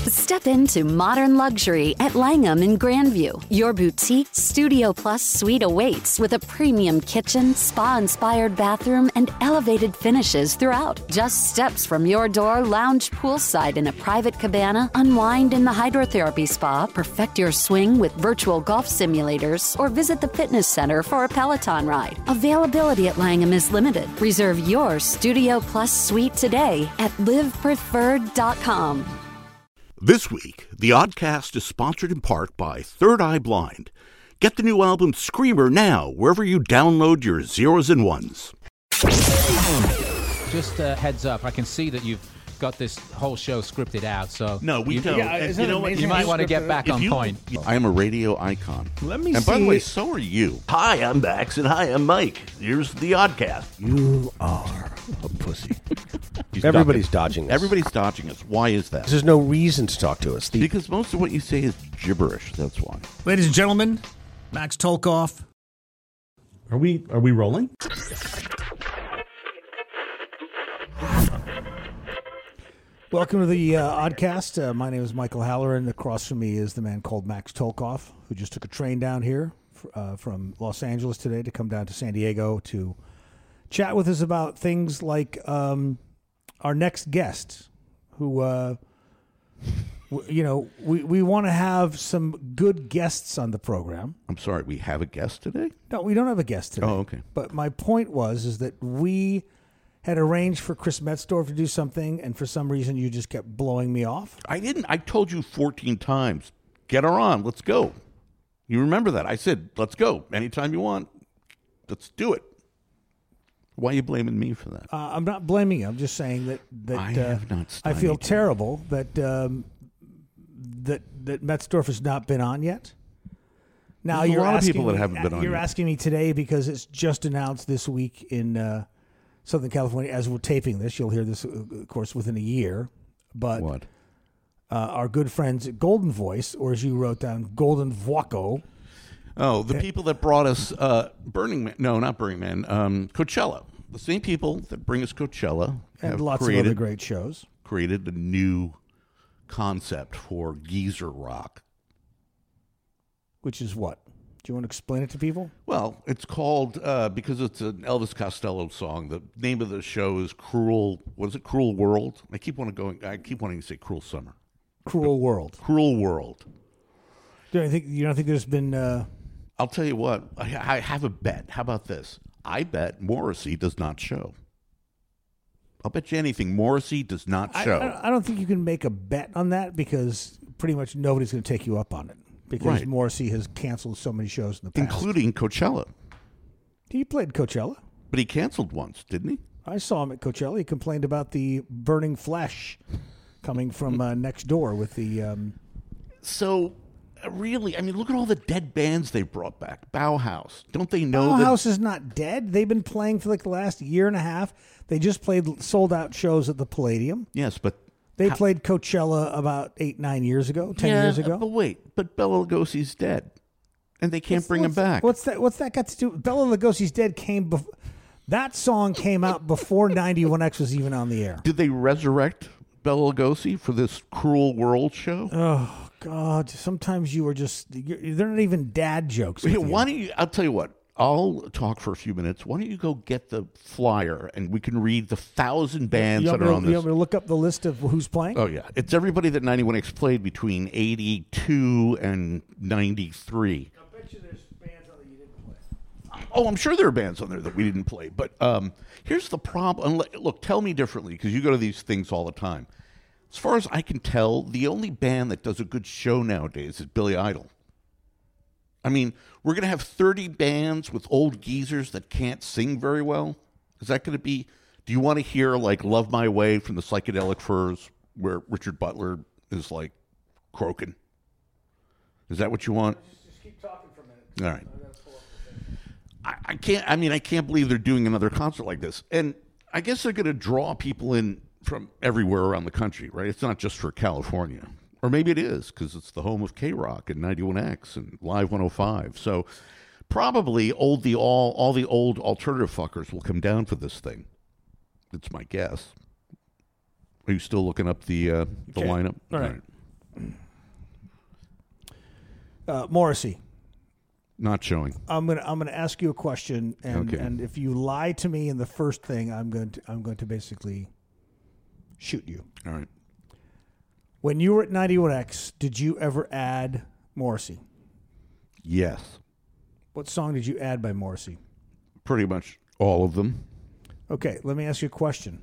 Step into modern luxury at Langham in Grandview. Your boutique Studio Plus suite awaits with a premium kitchen, spa-inspired bathroom, and elevated finishes throughout. Just steps from your door, lounge poolside in a private cabana, unwind in the hydrotherapy spa, perfect your swing with virtual golf simulators, or visit the fitness center for a Peloton ride. Availability at Langham is limited. Reserve your Studio Plus suite today at livepreferred.com. This week, the Oddcast is sponsored in part by Third Eye Blind. Get the new album Screamer now, wherever you download your zeros and ones. Just a heads up, I can see that you've got this whole show scripted out, so... No, we don't. Yeah, You know what? You might want to get back on point. I am a radio icon. Let me And see. by the way, so are you. Hi, I'm Bax, and hi, I'm Mike. Here's the Oddcast. You are a pussy. He's Everybody's ducking. dodging us. Everybody's dodging us. Why is that? There's no reason to talk to us. Because most of what you say is gibberish, that's why. Ladies and gentlemen, Max Tolkoff. Are we rolling? Welcome to the Oddcast. My name is Michael Halloran. Across from me is the man called Max Tolkoff, who just took a train down here from Los Angeles today to come down to San Diego to chat with us about things like our next guest, who, we want to have some good guests on the program. I'm sorry, we have a guest today? No, we don't have a guest today. Oh, okay. But my point is that we had arranged for Chris Metzdorf to do something, and for some reason you just kept blowing me off. I didn't. I told you 14 times, get her on, let's go. You remember that. I said, let's go. Anytime you want, let's do it. Why are you blaming me for that? I'm not blaming you. I'm just saying that I have not I feel stymied you. terrible that that Metzdorf has not been on yet. Now There's a you're lot of asking people that me- haven't been on You're yet. asking me today because it's just announced this week in Southern California. As we're taping this, you'll hear this, of course, within a year. But What? our good friends at Golden Voice, or as you wrote down, Golden Voico. Oh, the people that brought us Burning Man. No, not Burning Man. Coachella. The same people that bring us Coachella And have lots of created, other great shows. created a new concept for geezer rock. Which is what? Do you want to explain it to people? Well, it's called, because it's an Elvis Costello song, the name of the show is Cruel, what is it, Cruel World? I keep wanting to say Cruel Summer. Cruel World. Cruel World. You don't think there's been... I'll tell you what, I have a bet. How about this? I bet Morrissey does not show. I'll bet you anything. Morrissey does not show. I don't think you can make a bet on that because pretty much nobody's going to take you up on it because Right. Morrissey has canceled so many shows in the past. Including Coachella. He played Coachella. But he canceled once, didn't he? I saw him at Coachella. He complained about the burning flesh coming from next door with the... So, really, I mean, look at all the dead bands they brought back. Bauhaus. Don't they know Bauhaus is not dead. They've been playing for like the last year and a half. They just played sold-out shows at the Palladium. Yes, but... They played Coachella about 10 years ago. But wait, but Bela Lugosi's dead. And they can't bring him back. What's that got to do? Bela Lugosi's dead that song came out before 91X was even on the air. Did they resurrect Bela Lugosi for this Cruel World show? Oh God! Sometimes you are they're not even dad jokes. Hey, with you. why don't you? I'll tell you what. I'll talk for a few minutes. Why don't you go get the flyer and we can read the 1,000 bands that are on You this? want me to look up the list of who's playing? Oh yeah, it's everybody that 91X played between 82 and 93. I bet you there's bands on that you didn't play. Oh, I'm sure there are bands on there that we didn't play. But here's the problem. Look, tell me differently because you go to these things all the time. As far as I can tell, the only band that does a good show nowadays is Billy Idol. I mean, we're going to have 30 bands with old geezers that can't sing very well. Is that going to be... Do you want to hear, like, Love My Way from the Psychedelic Furs, where Richard Butler is, like, croaking? Is that what you want? Just keep talking for a minute. All right. I can't believe they're doing another concert like this. And I guess they're going to draw people in from everywhere around the country, right? It's not just for California. Or maybe it is, because it's the home of K-Rock and 91X and Live 105. So probably all the old alternative fuckers will come down for this thing. That's my guess. Are you still looking up the lineup? All right. Morrissey. Not showing. I'm gonna ask you a question, and Okay. and if you lie to me in the first thing, I'm going to basically shoot you. All right. When you were at 91X, did you ever add Morrissey? Yes. What song did you add by Morrissey? Pretty much all of them. Okay, let me ask you a question.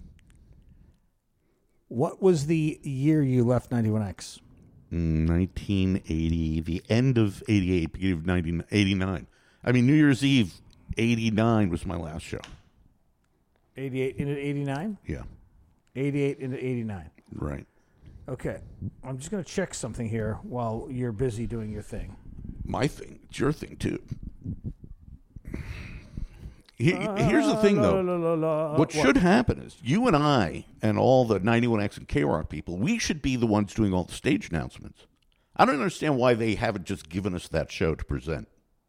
What was the year you left 91X? 1980, the end of 88, beginning of 89. I mean, New Year's Eve, 89 was my last show. 88 into 89? Yeah. 88 into 89. Right. Okay, I'm just going to check something here while you're busy doing your thing. My thing. It's your thing, too. Here's the thing, though. What should happen is you and I and all the 91X and K-Rock people, we should be the ones doing all the stage announcements. I don't understand why they haven't just given us that show to present.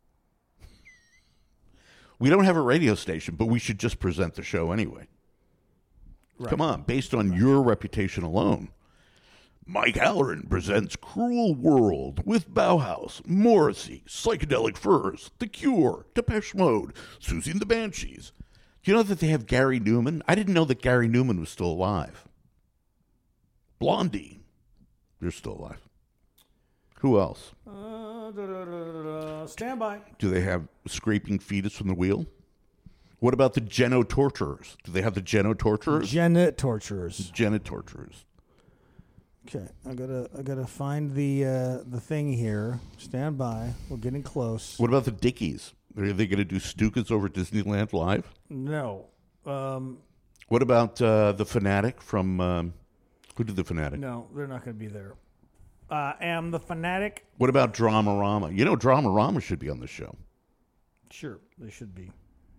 We don't have a radio station, but we should just present the show anyway. Right. Come on, based on your reputation alone. Mike Halloran presents Cruel World with Bauhaus, Morrissey, Psychedelic Furs, The Cure, Depeche Mode, Susie and the Banshees. Do you know that they have Gary Newman? I didn't know that Gary Newman was still alive. Blondie, they're still alive. Who else? Stand by. Do they have Scraping Fetus from the Wheel? What about the Geno Torturers? Do they have the Geno Torturers? Geno Torturers. Geno Torturers. Okay, I gotta find the thing here. Stand by. We're getting close. What about the Dickies? Are they going to do Stukas over Disneyland Live? No. What about the Fanatic from? Who did the Fanatic? No, they're not going to be there. Am the Fanatic? What about Dramarama? You know, Dramarama should be on the show. Sure, they should be.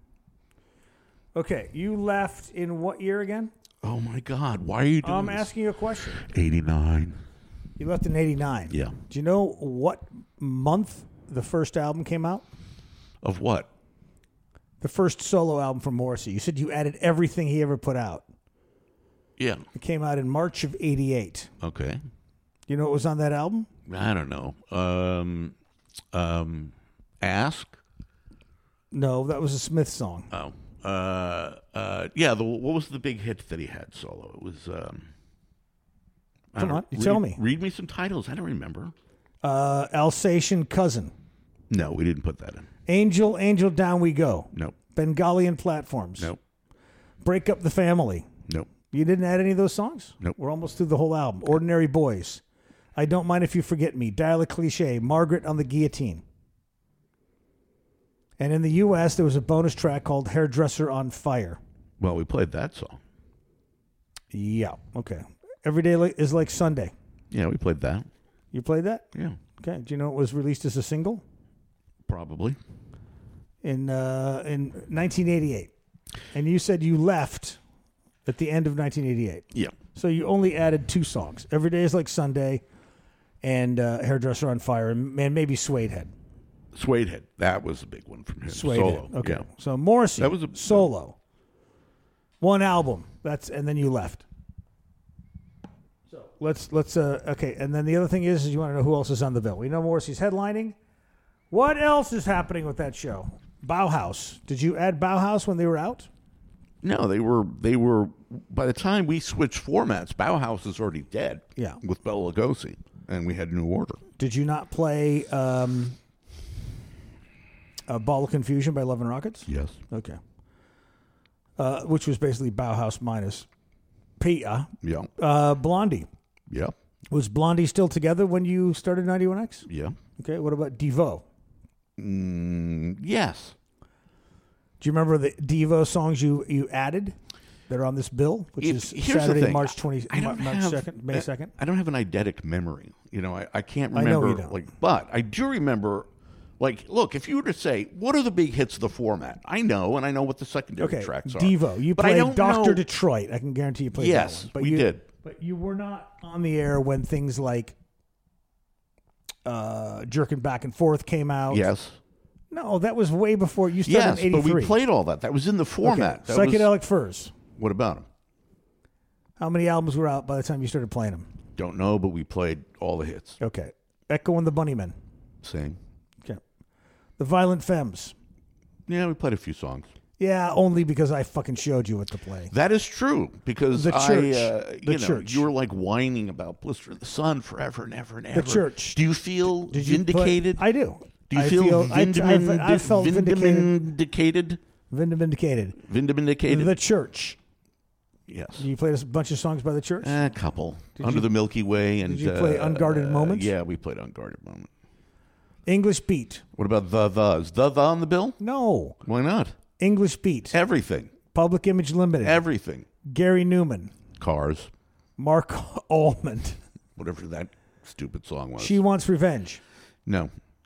Okay, you left in what year again? Oh my God! Why are you doing I'm this? asking you a question. 89. You left in 89. Yeah. Do you know what month the first album came out? Of what? The first solo album from Morrissey. You said you added everything he ever put out. Yeah. It came out in March of 88. Okay. You know what was on that album? I don't know. Ask. No, that was a Smith song. Oh. Yeah. What was the big hit that he had solo? It was. Come on, tell me. Read me some titles. I don't remember. Alsatian Cousin. No, we didn't put that in. Angel, Angel, Down We Go. Nope. Bengalian Platforms. Nope. Break Up the Family. Nope. You didn't add any of those songs? Nope. We're almost through the whole album. Ordinary Boys. I Don't Mind If You Forget Me. Dial a Cliche. Margaret on the Guillotine. And in the U.S., there was a bonus track called Hairdresser on Fire. Well, we played that song. Yeah. Okay. Every Day is Like Sunday. Yeah, we played that. You played that? Yeah. Okay. Do you know it was released as a single? Probably. In 1988. And you said you left at the end of 1988. Yeah. So you only added two songs. Every Day is Like Sunday and Hairdresser on Fire and maybe Suede Head. Suede Head. That was a big one from him. Suede Solo. Head. Okay. Yeah. So Morrissey, That was solo. One album. And then you left. So let's okay. And then the other thing is you want to know who else is on the bill. We know Morrissey's headlining. What else is happening with that show? Bauhaus. Did you add Bauhaus when they were out? No, they were. By the time we switched formats, Bauhaus is already dead. Yeah. With Bela Lugosi, and we had New Order. Did you not play A Ball of Confusion by Love and Rockets? Yes. Okay. Which was basically Bauhaus minus Pia. Yeah. Blondie. Yeah. Was Blondie still together when you started 91X? Yeah. Okay. What about Devo? Yes. Do you remember the Devo songs you added that are on this bill, which is Here's Saturday, the thing. March 20, I don't March have, 2nd, May 2nd? I don't have an eidetic memory. You know, I can't I remember. know you don't. But I do remember. Like, look, if you were to say, what are the big hits of the format? I know, and I know what the secondary tracks are. Devo. You but I played don't Dr. know. Detroit. I can guarantee you played Yes, that one. we did. But you were not on the air when things like Jerking Back and Forth came out. Yes. No, that was way before you started in 83. But we played all that. That was in the format. Okay. Psychedelic Furs. What about them? How many albums were out by the time you started playing them? Don't know, but we played all the hits. Okay. Echo and the Bunnymen. Same. Okay. The Violent Femmes. Yeah, we played a few songs. Yeah, only because I fucking showed you what to play. That is true because The Church. The Church. You were like whining about Blister of the Sun forever and ever and ever. The Church. Do you feel Did you vindicated? I do. Do you I feel I felt vindicated. vindicated? Vindicated. The Church. Yes. You played a bunch of songs by The Church? A couple. Under the Milky Way. And Did you play Unguarded Moments? Yeah, we played Unguarded Moment. English Beat. What about the? Is the on the bill? No. Why not? English Beat. Everything. Public Image Limited. Everything. Gary Newman. Cars. Mark Almond. Whatever that stupid song was. She Wants Revenge. No.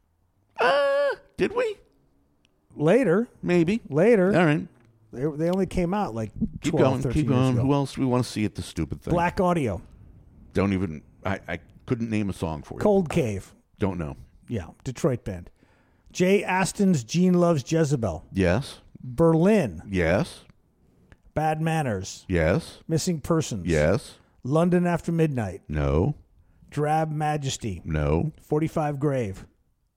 Did we? Later. Maybe. Later. All right. They only came out like 12, Keep going. 13 Keep years going. ago. Who else do we want to see at this stupid thing? Black Audio. Don't even. I couldn't name a song for you. Cold Cave. Don't know. Yeah. Detroit band. Jay Aston's Gene Loves Jezebel. Yes. Berlin. Yes. Bad Manners. Yes. Missing Persons. Yes. London After Midnight. No. Drab Majesty. No. 45 Grave.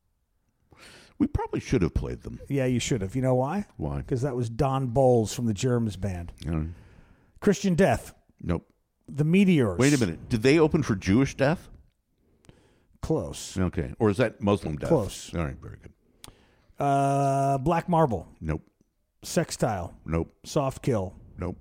We probably should have played them. Yeah, you should have. You know why? Why? Because that was Don Bowles from the Germs band. Uh, Christian Death. nope. The Meteors. Wait a minute. Did they open for Jewish Death? Close. Okay. Or is that Muslim Death? Close. All right. Very good. Black Marble. Nope. Sextile. Nope. Soft Kill. Nope.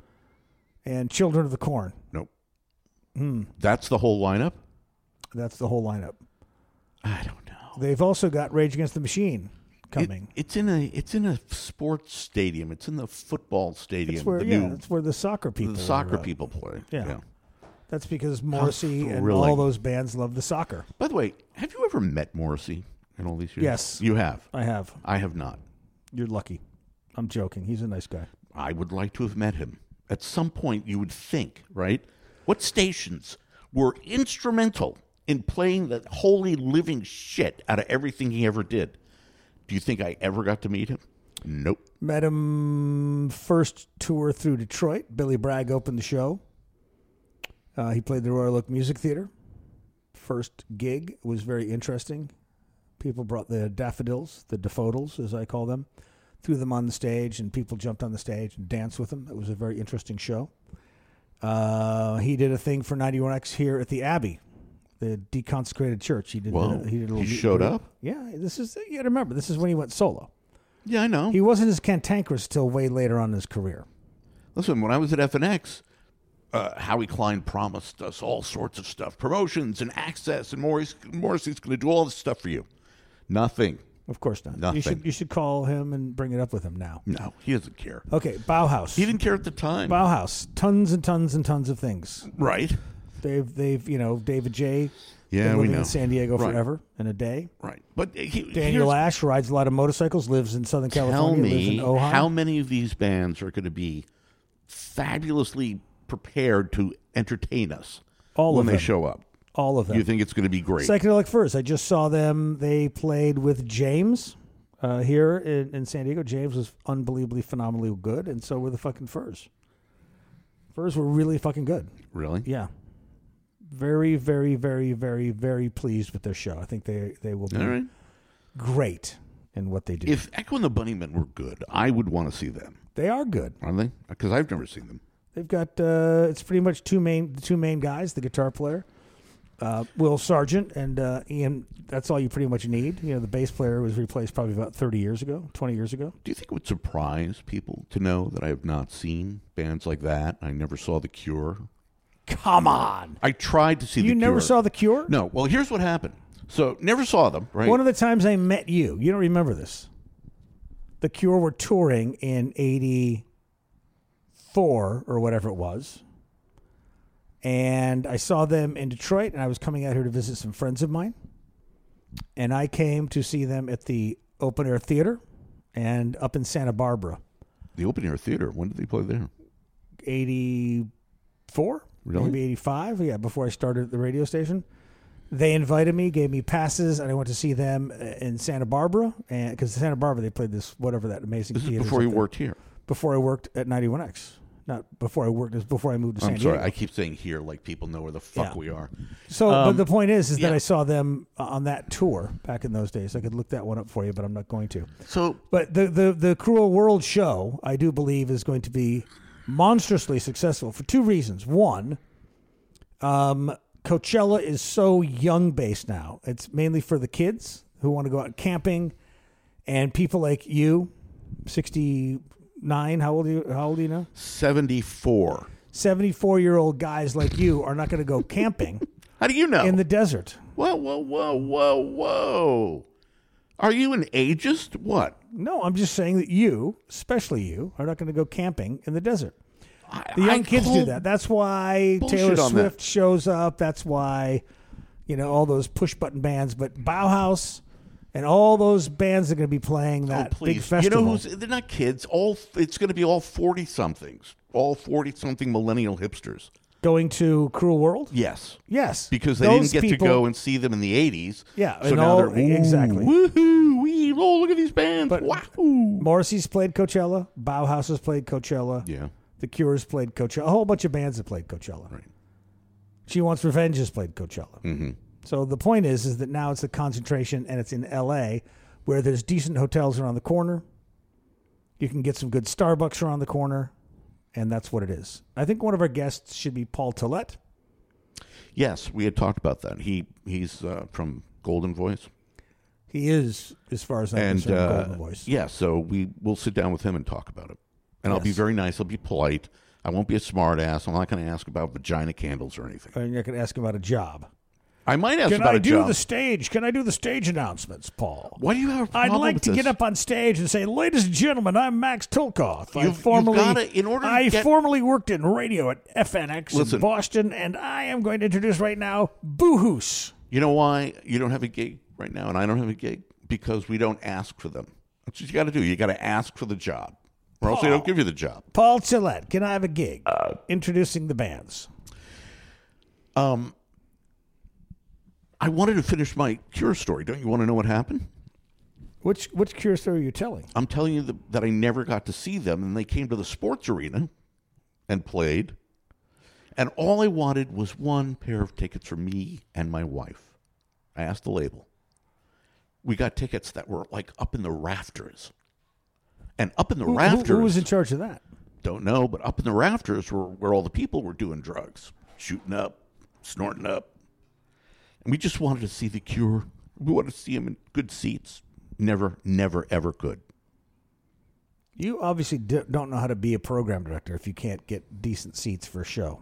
And Children of the Corn. Nope. That's the whole lineup? That's the whole lineup. I don't know. They've also got Rage Against the Machine coming. It's in a sports stadium. It's in the football stadium. That's where, that's where the soccer people the soccer are, people play. Yeah. That's because Morrissey and thrilling. all those bands love the soccer. By the way, have you ever met Morrissey in all these years? Yes. You have? I have. I have not. You're lucky. I'm joking. He's a nice guy. I would like to have met him. At some point, you would think, right? What stations were instrumental in playing the holy living shit out of everything he ever did? Do you think I ever got to meet him? Nope. Met him first tour through Detroit. Billy Bragg opened the show. He played the Royal Oak Music Theater. First gig was very interesting. People brought the daffodils, the daffodils, as I call them, threw them on the stage, and people jumped on the stage and danced with them. It was a very interesting show. He did a thing for 91X here at the Abbey, the deconsecrated church. He did. Whoa. He did a little He showed up? Yeah, this is. You got to remember, this is when he went solo. Yeah, I know. He wasn't as cantankerous till way later on in his career. Listen, when I was at FNX, Howie Klein promised us all sorts of stuff, promotions and access, and Morrissey's going to do all this stuff for you. Nothing. Of course not. Nothing. You should call him and bring it up with him now. No, he doesn't care. Okay, Bauhaus. He didn't care at the time. Bauhaus. Tons and tons and tons of things. Right. They've David J. Yeah, been we living know. in San Diego Right. forever in a day. Right. But Daniel Ash rides a lot of motorcycles, lives in Southern tell California, lives me in Ojai. how many of these bands are going to be fabulously prepared to entertain us All when of they them. show up? All of them. You think it's going to be great? Psychedelic Furs. I just saw them. They played with James here in San Diego. James was unbelievably, phenomenally good, and so were the fucking Furs. Furs were really fucking good. Really? Yeah. Very, very, very, very, very pleased with their show. I think they will be All right. great in what they do. If Echo and the Bunnymen were good, I would want to see them. They are good. Are they? Because I've never seen them. They've got it's pretty much the two main guys, the guitar player, Will Sargent, and Ian. That's all you pretty much need. You know, the bass player was replaced probably about 20 years ago. Do you think it would surprise people to know that I have not seen bands like that? I never saw The Cure. Come on. I tried to see The You Cure. never saw The Cure? No. Well, here's what happened. So, never saw them, right? One of the times I met you, you don't remember this. The Cure were touring in 84 or whatever it was. And I saw them in Detroit, and I was coming out here to visit some friends of mine. And I came to see them at the Open Air Theater and up in Santa Barbara. The Open Air Theater. When did they play there? 84? Really? Maybe 85? Yeah, before I started at the radio station. They invited me, gave me passes, and I went to see them in Santa Barbara. And because Santa Barbara, they played this, whatever that amazing This is theater. before you worked here. Before I worked at 91X. Not before I worked. It was before I moved to San I'm Diego. sorry. I keep saying here like people know where the fuck Yeah. we are. So, but the point is yeah. that I saw them on that tour back in those days. I could look that one up for you, but I'm not going to. So But the Cruel World show, I do believe, is going to be monstrously successful for two reasons. One, Coachella is so young based now. It's mainly for the kids who want to go out camping, and people like you, 69. How old are you now? 74. 74-year-old guys like you are not going to go camping How do you know? in the desert. Whoa. Are you an ageist? What? No, I'm just saying that you, especially you, are not going to go camping in the desert. The young kids do that. That's why bullshit Taylor on Swift that. shows up. That's why, all those push-button bands. But Bauhaus and all those bands are going to be playing that Please. big festival. You know they're not kids. It's going to be all 40-somethings. All 40-something millennial hipsters. Going to Cruel World? Yes. Yes. Because they Those didn't get people- to go and see them in the 80s. Yeah, So and now all- they're, exactly. Woohoo, look at these bands. But Wahoo. Morrissey's played Coachella. Bauhaus has played Coachella. Yeah. The Cure's played Coachella. A whole bunch of bands have played Coachella. Right. She Wants Revenge has played Coachella. Mm-hmm. So the point is that now it's a concentration, and it's in L.A., where there's decent hotels around the corner. You can get some good Starbucks around the corner, and that's what it is. I think one of our guests should be Paul Tillett. Yes, we had talked about that. He's from Golden Voice. He is, as far as I'm And concerned, Golden Voice. yeah, so we'll sit down with him and talk about it. And I'll be Yes. very nice. I'll be polite. I won't be a smart ass. I'm not going to ask about vagina candles or anything. And you're going to ask him about a job. I might ask Can about I a do job. the stage? Can I do the stage announcements, Paul? Why do you have a I'd problem like with to this? get up on stage and say, "Ladies and gentlemen, I'm Max Tolkoff. You've gotta- in order to I get- formerly worked in radio at FNX in Listen. Boston, and I am going to introduce right now Boohoos." You know why you don't have a gig right now and I don't have a gig? Because we don't ask for them. That's what you got to do. You got to ask for the job, or else they don't give you the job. Paul Tillett, can I have a gig? Introducing the bands. I wanted to finish my Cure story. Don't you want to know what happened? Which Cure story are you telling? I'm telling you that I never got to see them, and they came to the sports arena and played. And all I wanted was one pair of tickets for me and my wife. I asked the label. We got tickets that were like up in the rafters. And up in the rafters... Who was in charge of that? Don't know, but up in the rafters were where all the people were doing drugs. Shooting up, snorting up. And we just wanted to see the Cure. We wanted to see them in good seats. Never, ever could. You obviously don't know how to be a program director if you can't get decent seats for a show.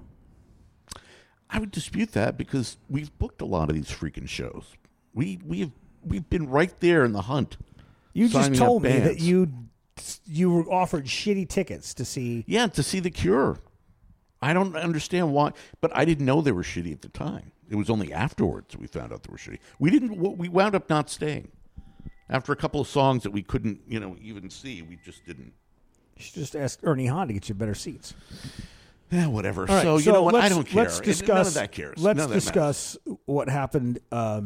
I would dispute that because we've booked a lot of these freaking shows. We've been right there in the hunt. You just signing up told me that bands. you were offered shitty tickets to see. Yeah, to see the Cure. I don't understand why, but I didn't know they were shitty at the time. It was only afterwards we found out they were shitty. We wound up not staying. After a couple of songs that we couldn't, even see, we just didn't. You should just ask Ernie Hahn to get you better seats. Yeah, whatever. All right, so you know what? I don't care. Let's discuss. None of that cares. Let's None of that discuss what happened a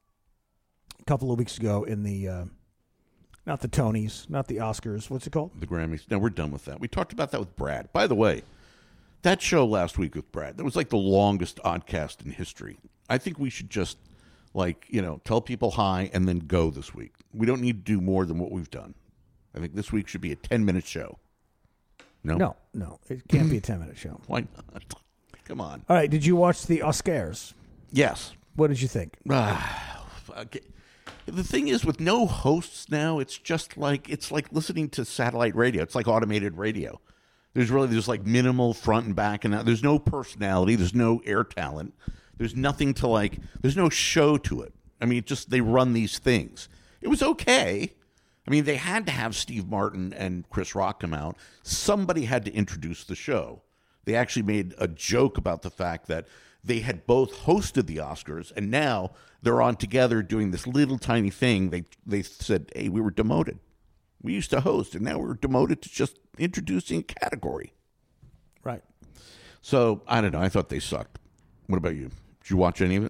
couple of weeks ago in the not the Tonys, not the Oscars. What's it called? The Grammys. No, we're done with that. We talked about that with Brad. By the way, that show last week with Brad, that was like the longest oddcast in history. I think we should just, tell people hi and then go this week. We don't need to do more than what we've done. I think this week should be a 10-minute show. No? No, it can't be a 10-minute show. Why not? Come on. All right, did you watch the Oscars? Yes. What did you think? Okay. The thing is, with no hosts now, it's like listening to satellite radio. It's like automated radio. There's like minimal front and back, and there's no personality. There's no air talent. There's nothing to there's no show to it. I mean, they run these things. It was okay. I mean, they had to have Steve Martin and Chris Rock come out. Somebody had to introduce the show. They actually made a joke about the fact that they had both hosted the Oscars, and now they're on together doing this little tiny thing. They said, hey, we were demoted. We used to host, and now we're demoted to just introducing a category. Right. So, I don't know. I thought they sucked. What about you? Did you watch any of it?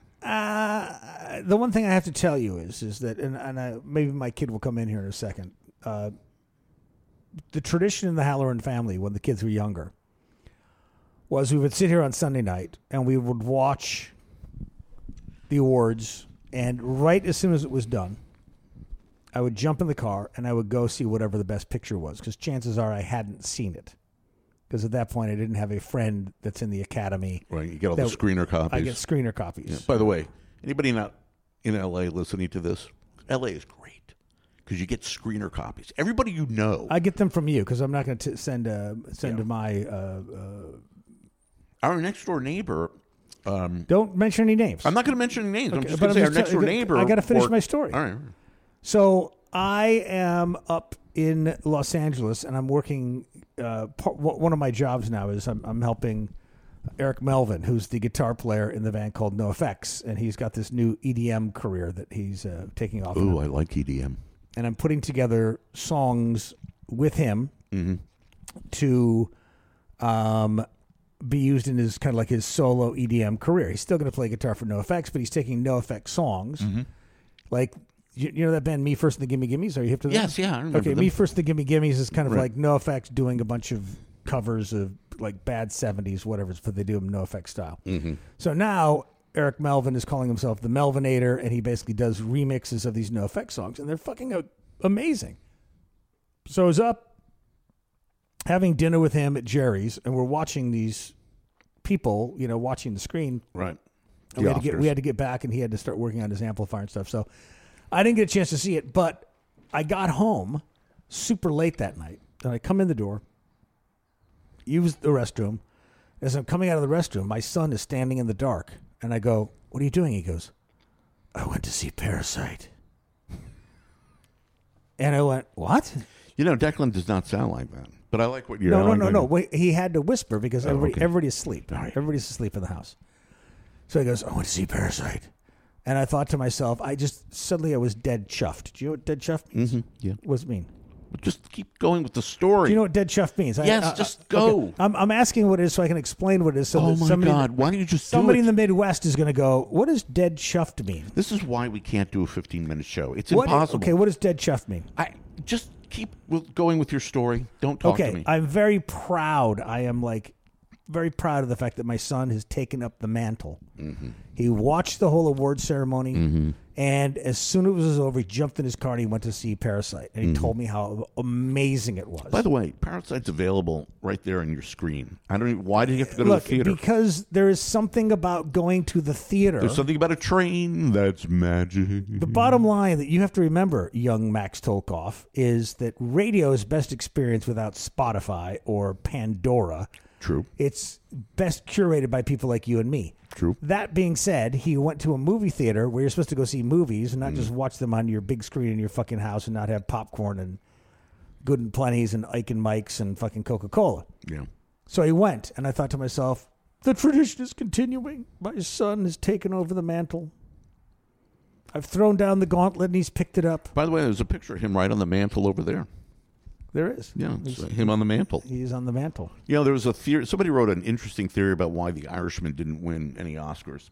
The one thing I have to tell you is that, and maybe my kid will come in here in a second. The tradition in the Halloran family when the kids were younger was we would sit here on Sunday night and we would watch the awards, and right as soon as it was done, I would jump in the car and I would go see whatever the best picture was, because chances are I hadn't seen it. Because at that point, I didn't have a friend that's in the Academy. Right, you get all the screener copies. I get screener copies. Yeah. By the way, anybody not in L.A. listening to this, L.A. is great because you get screener copies. Everybody you know. I get them from you because I'm not going to send to my... Our next-door neighbor... don't mention any names. I'm not going to mention any names. Okay, I'm just going to say our next-door neighbor... I got to finish my story. All right. So I am up in Los Angeles, and I'm working... one of my jobs now is I'm helping Eric Melvin, who's the guitar player in the band called NoFX, and he's got this new EDM career that he's taking off. Ooh, I like EDM. And I'm putting together songs with him to be used in his kind of like his solo EDM career. He's still going to play guitar for NoFX, but he's taking NoFX songs, like. You know that band Me First and the Gimme Gimmes? Are you hip to that? Yes, yeah, I remember Okay, them. Me First and the Gimme Gimmes is kind of Right. like NoFX doing a bunch of covers of like bad 70s, whatever, but they do them NoFX style. So now Eric Melvin is calling himself the Melvinator, and he basically does remixes of these NoFX songs, and they're fucking amazing. So I was up having dinner with him at Jerry's, and we're watching these people, watching the screen. Right. And we had to get back, and he had to start working on his amplifier and stuff. So I didn't get a chance to see it, but I got home super late that night. And I come in the door, use the restroom. As I'm coming out of the restroom, my son is standing in the dark. And I go, "What are you doing?" He goes, "I went to see Parasite." And I went, "What?" Declan does not sound like that. But I like what you're No. Wait, he had to whisper because everybody's asleep. All right. Everybody's asleep in the house. So he goes, "I went to see Parasite." And I thought to myself, I was dead chuffed. Do you know what dead chuffed means? Yeah. What does it mean? Just keep going with the story. Do you know what dead chuffed means? Yes, just go. Okay. I'm asking what it is so I can explain what it is. So Oh, that my God. Why don't you just do somebody it? in the Midwest is going to go, what does dead chuffed mean? This is why we can't do a 15-minute show. It's What- impossible. Okay, what does dead chuffed mean? Just keep going with your story. Don't talk to me. I'm very proud. I am very proud of the fact that my son has taken up the mantle. He watched the whole award ceremony, and as soon as it was over, he jumped in his car and he went to see Parasite. And he told me how amazing it was. By the way, Parasite's available right there on your screen. I don't even. Why did you have to go to the theater? Because there is something about going to the theater. There's something about a train that's magic. The bottom line that you have to remember, young Max Tolkoff, is that radio is best experienced without Spotify or Pandora. True. It's best curated by people like you and me. True. That being said, he went to a movie theater where you're supposed to go see movies and not just watch them on your big screen in your fucking house and not have popcorn and Good and Plenty's and Ike and Mike's and fucking Coca-Cola. Yeah. So he went, and I thought to myself, the tradition is continuing. My son has taken over the mantle. I've thrown down the gauntlet, and he's picked it up. By the way, there's a picture of him right on the mantle over there. There is. Yeah, it's him on the mantle. He's on the mantle. There was a theory. Somebody wrote an interesting theory about why The Irishman didn't win any Oscars.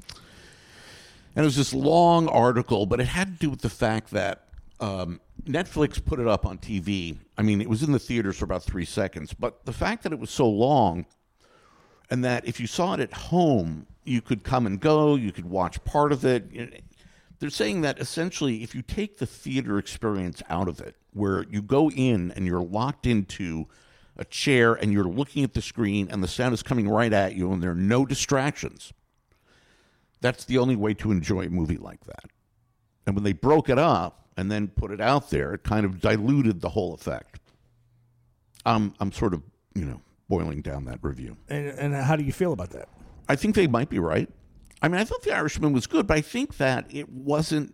And it was this long article, but it had to do with the fact that Netflix put it up on TV. I mean, it was in the theaters for about 3 seconds. But the fact that it was so long, and that if you saw it at home, you could come and go, you could watch part of it. They're saying that essentially if you take the theater experience out of it, where you go in and you're locked into a chair and you're looking at the screen and the sound is coming right at you and there are no distractions, that's the only way to enjoy a movie like that. And when they broke it up and then put it out there, it kind of diluted the whole effect. I'm sort of, boiling down that review. And how do you feel about that? I think they might be right. I mean, I thought The Irishman was good, but I think that it wasn't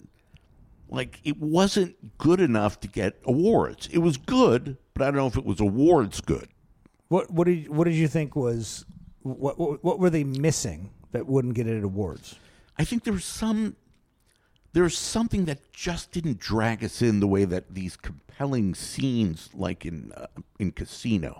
good enough to get awards. It was good, but I don't know if it was awards good. What did you think was what were they missing that wouldn't get it at awards? I think there's something that just didn't drag us in the way that these compelling scenes, like in Casino,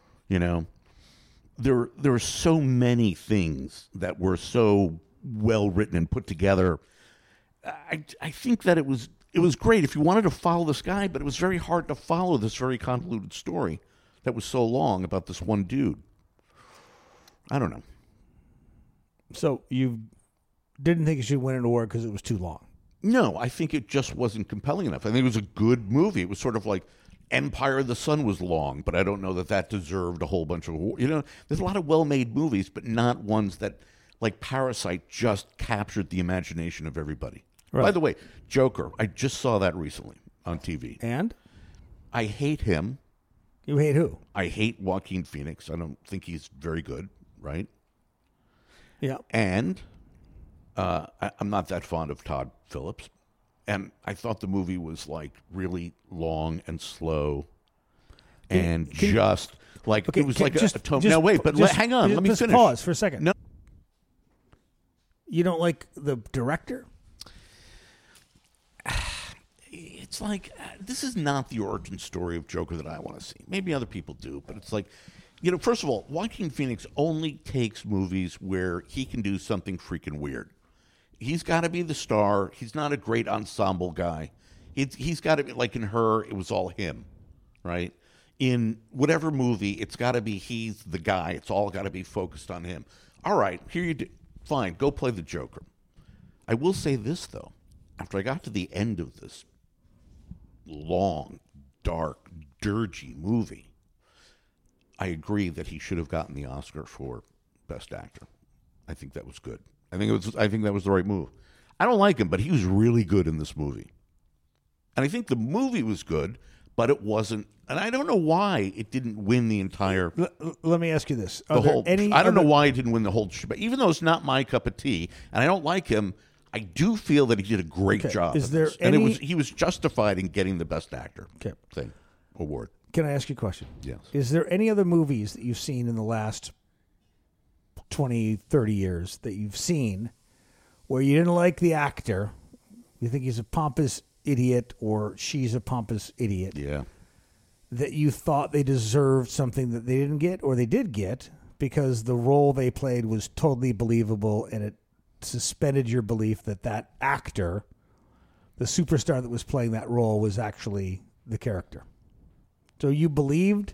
there are so many things that were so well written and put together. I think that it was great if you wanted to follow this guy, but it was very hard to follow this very convoluted story that was so long about this one dude. I don't know. So you didn't think it should win an award because it was too long? No, I think it just wasn't compelling enough. I think it was a good movie. It was sort of like Empire of the Sun was long, but I don't know that deserved a whole bunch of awards. There's a lot of well-made movies, but not ones that, like Parasite, just captured the imagination of everybody. Right. By the way, Joker, I just saw that recently on TV. And? I hate him. You hate who? I hate Joaquin Phoenix. I don't think he's very good, right? Yeah. And I'm not that fond of Todd Phillips. And I thought the movie was like really long and slow and Okay, it was like a tone. just- Now, wait, but just- hang on. Let me just finish. Pause for a second. No. You don't like the director? It's like, this is not the origin story of Joker that I want to see. Maybe other people do, but it's like, first of all, Joaquin Phoenix only takes movies where he can do something freaking weird. He's got to be the star. He's not a great ensemble guy. He's got to be, like in Her, it was all him, right? In whatever movie, it's got to be he's the guy. It's all got to be focused on him. All right, here you do. Fine, go play the Joker. I will say this, though. After I got to the end of this long, dark, dirgy movie, I agree that he should have gotten the Oscar for Best Actor. I think that was good. I think that was the right move. I don't like him, but he was really good in this movie. And I think the movie was good, but it wasn't. And I don't know why it didn't win the entire. Let me ask you this: I don't know why it didn't win the whole. But even though it's not my cup of tea, and I don't like him, I do feel that he did a great job. Is in there this. any? And he was justified in getting the Best Actor award. Can I ask you a question? Yes. Is there any other movies that you've seen in the last 20, 30 years that you've seen where you didn't like the actor, you think he's a pompous idiot or she's a pompous idiot, Yeah. that you thought they deserved something that they didn't get or they did get because the role they played was totally believable and it suspended your belief that that actor, the superstar that was playing that role, was actually the character? So you believed...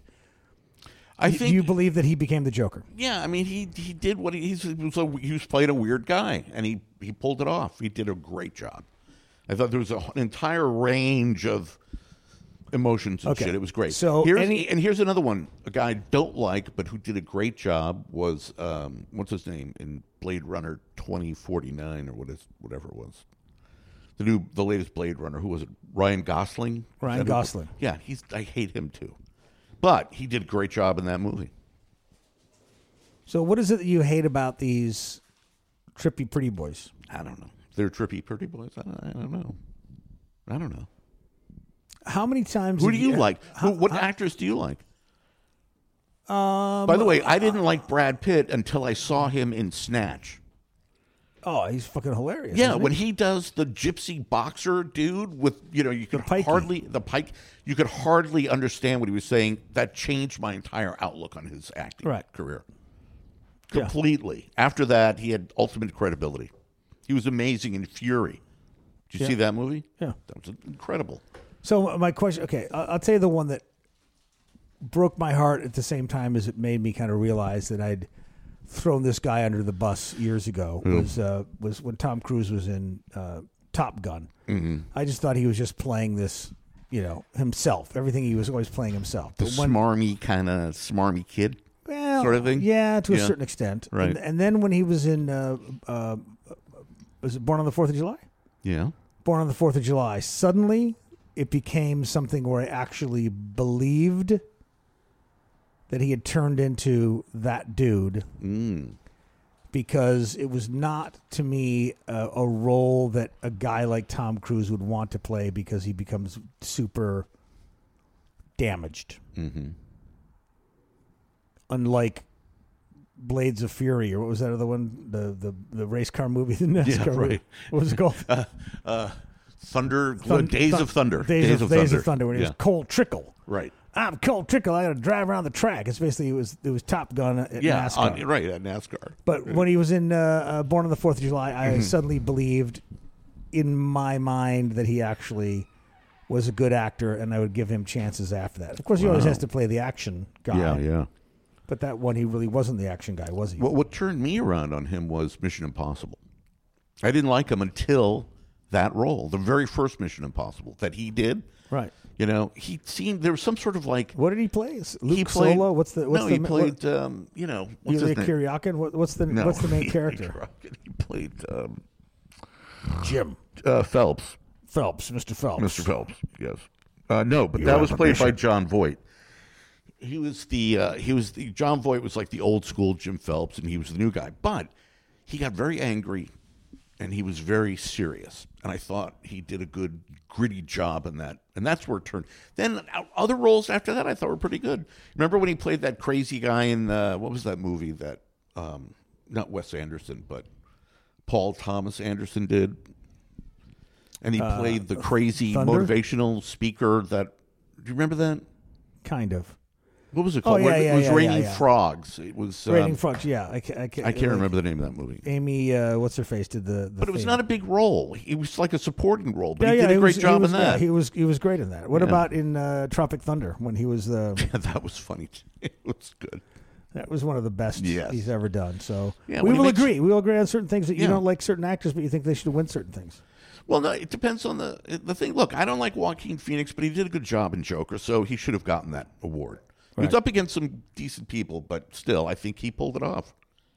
Do you believe that he became the Joker? Yeah, I mean, he did what he was playing a weird guy, and he pulled it off. He did a great job. I thought there was an entire range of emotions and shit. It was great. So here's another one. A guy I don't like, but who did a great job was what's his name in Blade Runner 2049 or whatever it was. The latest Blade Runner. Who was it? Ryan Gosling. Ryan Gosling. Yeah, I hate him too. But he did a great job in that movie. So what is it that you hate about these trippy pretty boys? I don't know. They're trippy pretty boys. I don't know. How many times... Who do you like? What actors do you like? By the way, I didn't like Brad Pitt until I saw him in Snatch. Oh, he's fucking hilarious. Yeah, isn't when he? he does the gypsy boxer dude with, you could pikey. you could hardly understand what he was saying. That changed my entire outlook on his acting career. Completely. Yeah. After that, he had ultimate credibility. He was amazing in Fury. Did you see that movie? Yeah. That was incredible. So my question, okay, I'll tell you the one that broke my heart at the same time as it made me kind of realize that I'd thrown this guy under the bus years ago. Was when Tom Cruise was in Top Gun. Mm-hmm. I just thought he was just playing this, himself. Everything he was always playing himself. The smarmy kid sort of thing? Yeah, to a certain extent. Right. And then when he was in, was it Born on the 4th of July? Yeah. Born on the 4th of July. Suddenly, it became something where I actually believed that he had turned into that dude, because it was not, to me, a role that a guy like Tom Cruise would want to play because he becomes super damaged. Mm-hmm. Unlike Blades of Fury, or what was that other one? The race car movie, the NASCAR movie. Right. What was it called? Days of Thunder. Days of Thunder. When he was Cole Trickle. Right. I'm Cole Trickle. I got to drive around the track. It's basically it was Top Gun at NASCAR. At NASCAR. But when he was in Born on the 4th of July, I suddenly believed in my mind that he actually was a good actor, and I would give him chances after that. Of course, he always has to play the action guy. Yeah. But that one, he really wasn't the action guy, was he? What turned me around on him was Mission Impossible. I didn't like him until that role, the very first Mission Impossible that he did. Right. You know, he seemed there was some sort of like. What did he play? Luke he played, Solo? What's the? He played. You know, what's his name? Kiriakin? What's the main character? He played Jim Phelps. Mr. Phelps. Mr. Phelps. Yes. No, but that was played by John Voight. He was the John Voight was like the old school Jim Phelps, and he was the new guy. But he got very angry, and he was very serious. And I thought he did a good, gritty job in that. And that's where it turned. Then other roles after that I thought were pretty good. Remember when he played that crazy guy in, what was that movie that, not Wes Anderson, but Paul Thomas Anderson did? And he played the crazy Thunder? Motivational speaker that, do you remember that? Kind of. What was it called? It was Raining Frogs. It was Raining Frogs. Yeah, I can't remember the name of that movie. Ame, what's her face? Did the but it was not a big role. He was like a supporting role, but he did a great job in that. Yeah, he was great in that. What about in Tropic Thunder when he was the? That was funny. It was good. That was one of the best he's ever done. So yeah, we will agree. We will agree on certain things that you don't like certain actors, but you think they should win certain things. Well, no, it depends on the thing. Look, I don't like Joaquin Phoenix, but he did a good job in Joker, so he should have gotten that award. He was up against some decent people, but still, I think he pulled it off.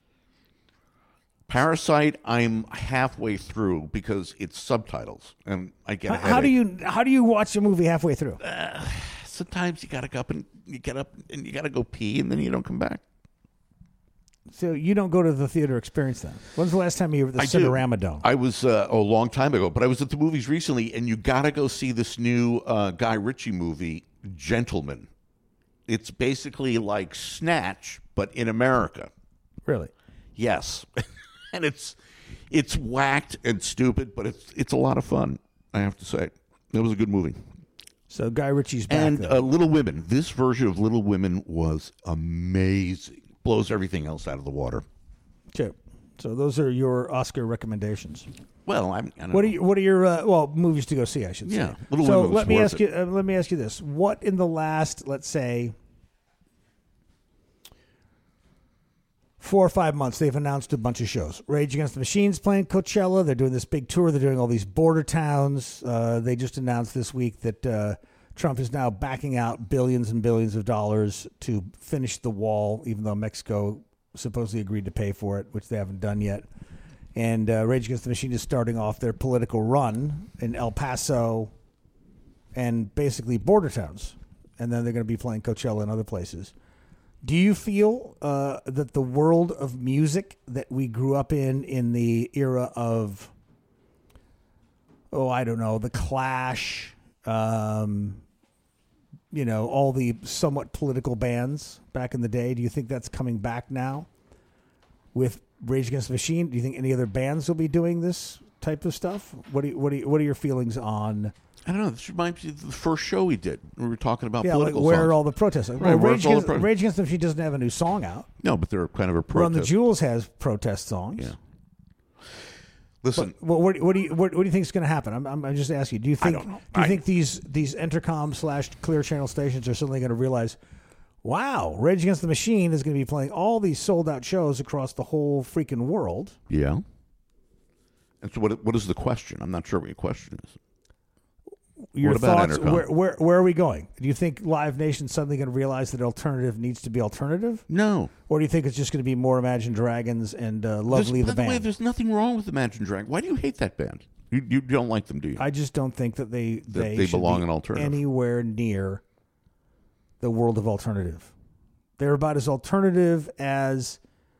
Parasite, I'm halfway through because it's subtitles, and I get a headache. How do you watch a movie halfway through? Sometimes you gotta get up and you gotta go pee, and then you don't come back. So you don't go to the theater experience then? When's the last time you were at the Cinerama Dome? I was a long time ago, but I was at the movies recently, and you gotta go see this new Guy Ritchie movie, Gentleman. It's basically like Snatch, but in America. Really? Yes. And it's whacked and stupid, but it's a lot of fun, I have to say. It was a good movie. So Guy Ritchie's back. And Little Women. This version of Little Women was amazing. Blows everything else out of the water. Okay. So those are your Oscar recommendations. Well, I don't what know. What are your movies to go see? I should say. Yeah, Little so Women was let me worth ask you. Let me ask you this: what in the last, let's say, 4 or 5 months, they've announced a bunch of shows. Rage Against the Machine's playing Coachella. They're doing this big tour. They're doing all these border towns. They just announced this week that Trump is now backing out billions and billions of dollars to finish the wall, even though Mexico supposedly agreed to pay for it, which they haven't done yet. And Rage Against the Machine is starting off their political run in El Paso and basically border towns. And then they're going to be playing Coachella and other places. Do you feel that the world of music that we grew up in the era of, I don't know, The Clash, all the somewhat political bands back in the day, do you think that's coming back now with Rage Against the Machine? Do you think any other bands will be doing this type of stuff? What are your feelings on? I don't know. This reminds me of the first show we did. We were talking about political where songs. are all the protests? Right, Rage Against the Machine doesn't have a new song out. No, but they're kind of a protest. Run the Jewels has protest songs. Yeah. Listen. But, what do you think is going to happen? I'm just asking. Do you think? I don't know. Do you think these Entercom / Clear Channel stations are suddenly going to realize, wow, Rage Against the Machine is going to be playing all these sold out shows across the whole freaking world? Yeah. And so, what is the question? I'm not sure what your question is. Your what about thoughts? Entercom? Where are we going? Do you think Live Nation's suddenly going to realize that alternative needs to be alternative? No. Or do you think it's just going to be more Imagine Dragons and Lovely the band? By the way, there's nothing wrong with Imagine Dragons. Why do you hate that band? You don't like them, do you? I just don't think that they belong in be alternative anywhere near the world of alternative. They're about as alternative as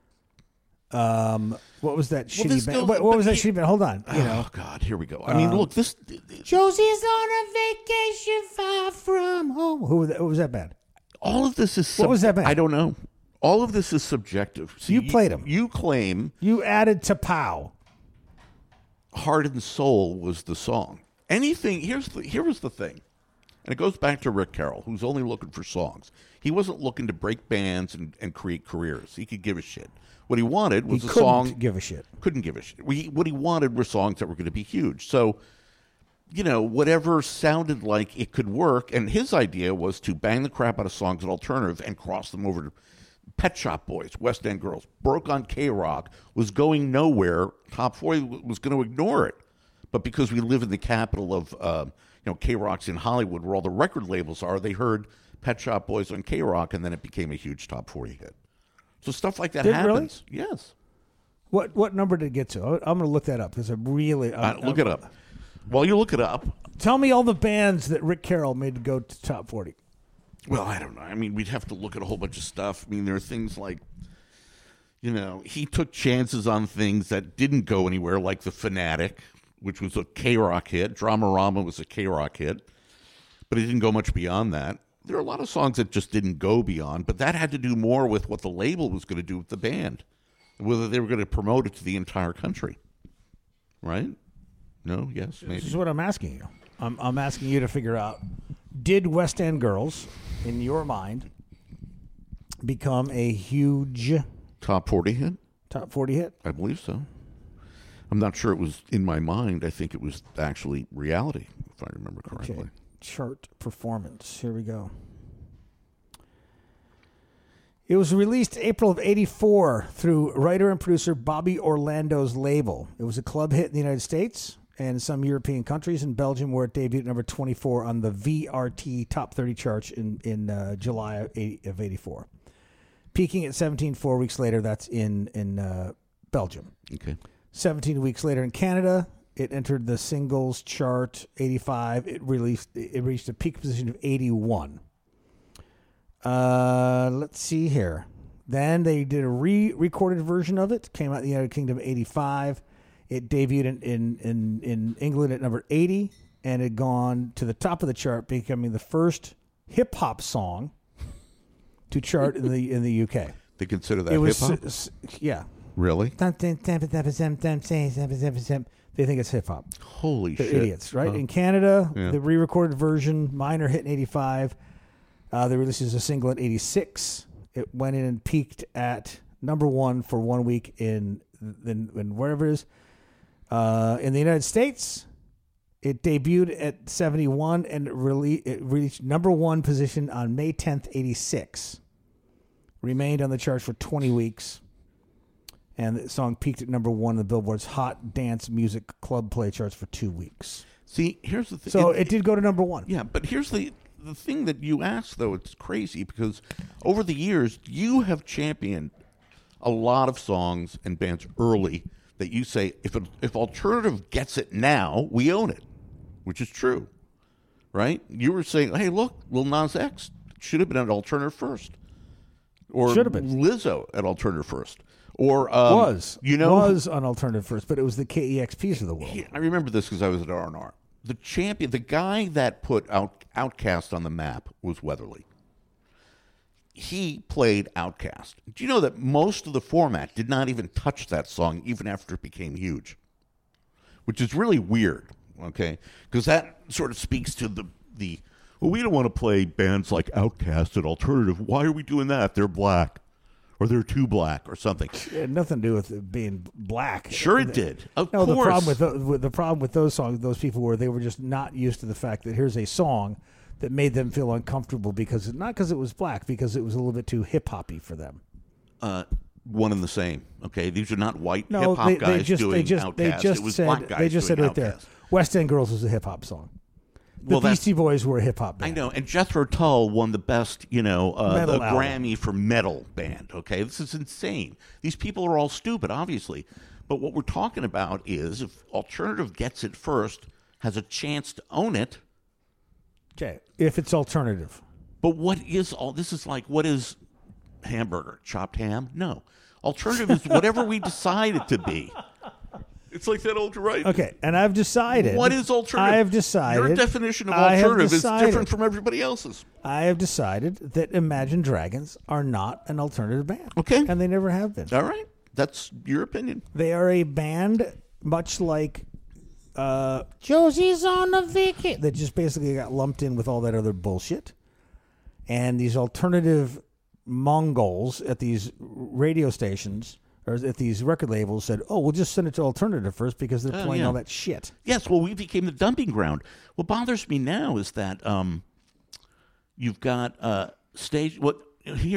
what was that shitty band? What was that shitty band? Hold on. Oh God, here we go. I mean, look, this Josie's on a vacation far from home. Who was that band? All of this is what was that band? I don't know. All of this is subjective. See, you played them. You claim you added to Pow. Heart and Soul was the song. Anything here was the thing, and it goes back to Rick Carroll, who's only looking for songs. He wasn't looking to break bands and create careers. He could give a shit. What he wanted was a song. Couldn't give a shit. Couldn't give a shit. What he wanted were songs that were going to be huge. So, whatever sounded like it could work. And his idea was to bang the crap out of songs at alternative and cross them over Pet Shop Boys, West End Girls, broke on K-Rock, was going nowhere. Top 40 was going to ignore it. But because we live in the capital of, K-Rock's in Hollywood, where all the record labels are, they heard Pet Shop Boys on K-Rock, and then it became a huge top 40 hit. So stuff like that happens. Really? Yes. What number did it get to? I'm going to look that up because look it up. While you look it up, tell me all the bands that Rick Carroll made go to top 40. Well, I don't know. I mean, we'd have to look at a whole bunch of stuff. I mean, there are things like, he took chances on things that didn't go anywhere, like The Fanatic, which was a K-Rock hit. Dramarama was a K-Rock hit, but it didn't go much beyond that. There are a lot of songs that just didn't go beyond, but that had to do more with what the label was going to do with the band, whether they were going to promote it to the entire country. Right? No? Yes? Maybe. This is what I'm asking you. I'm asking you to figure out, did West End Girls, in your mind, become a huge top 40 hit? Top 40 hit? I believe so. I'm not sure it was in my mind. I think it was actually reality, if I remember correctly. Okay. Chart performance. Here we go. It was released April of 84 through writer and producer Bobby Orlando's label. It was a club hit in the United States and some European countries. In Belgium, where it debuted at number 24 on the VRT Top 30 charts in July of 84. Peaking at 17 4 weeks later, that's in Belgium. Okay. 17 weeks later in Canada, it entered the singles chart 85. It reached a peak position of 81. Let's see here. Then they did a re-recorded version of it. Came out in the United Kingdom 85. It debuted in England at number 80, and it had gone to the top of the chart, becoming the first hip hop song to chart in the UK. They consider that hip hop? Yeah. Really? They think it's hip hop. Holy They're shit. idiots, right? Huh. In Canada, the re-recorded version, minor hit in 85. They released as a single in 86. It went in and peaked at number 1 for 1 week in wherever it is. In the United States, it debuted at 71 and it reached number 1 position on May 10th, 86. Remained on the charts for 20 weeks. And the song peaked at number 1 in the Billboard's Hot Dance Music Club Play charts for 2 weeks. See, here's the thing. So it did go to number 1. Yeah, but here's the thing that you asked, though. It's crazy because over the years, you have championed a lot of songs and bands early that you say, if alternative gets it now, we own it, which is true, right? You were saying, hey, look, Lil Nas X should have been at alternative first. Or should have been. Lizzo at alternative first. Or was on alternative first, but it was the KEXPs of the world. I remember this because I was at R&R. The champion, the guy that put Outkast on the map was Weatherly. He played Outkast. Do you know that most of the format did not even touch that song even after it became huge? Which is really weird, okay? Because that sort of speaks to the well, we don't want to play bands like Outkast at alternative. Why are we doing that? They're black. Or they're too black, or something. It had nothing to do with it being black. Sure, it did. Of course. The problem with those songs, those people were they were just not used to the fact that here's a song that made them feel uncomfortable because it was black, because it was a little bit too hip hoppy for them. One and the same. Okay, these are not white hip hop guys doing Outkast. It was black guys. They just said doing right there, Outkast. West End Girls was a hip hop song. The Beastie Boys were a hip hop band. I know, and Jethro Tull won the best, the album. Grammy for metal band. Okay, this is insane. These people are all stupid, obviously. But what we're talking about is if alternative gets it first, has a chance to own it. Okay, if it's alternative. But what is all this? Is like, what is hamburger? Chopped ham? No, alternative is whatever we decide it to be. It's like that old, right? Okay, and I've decided. What is alternative? I have decided. Your definition of alternative is different from everybody else's. I have decided that Imagine Dragons are not an alternative band. Okay. And they never have been. All right. That's your opinion. They are a band much like Josie's on a vacation that just basically got lumped in with all that other bullshit. And these alternative Mongols at these radio stations or at these record labels said, oh, we'll just send it to alternative first because they're playing all that shit. Yes, well, we became the dumping ground. What bothers me now is that you've got stage. What here?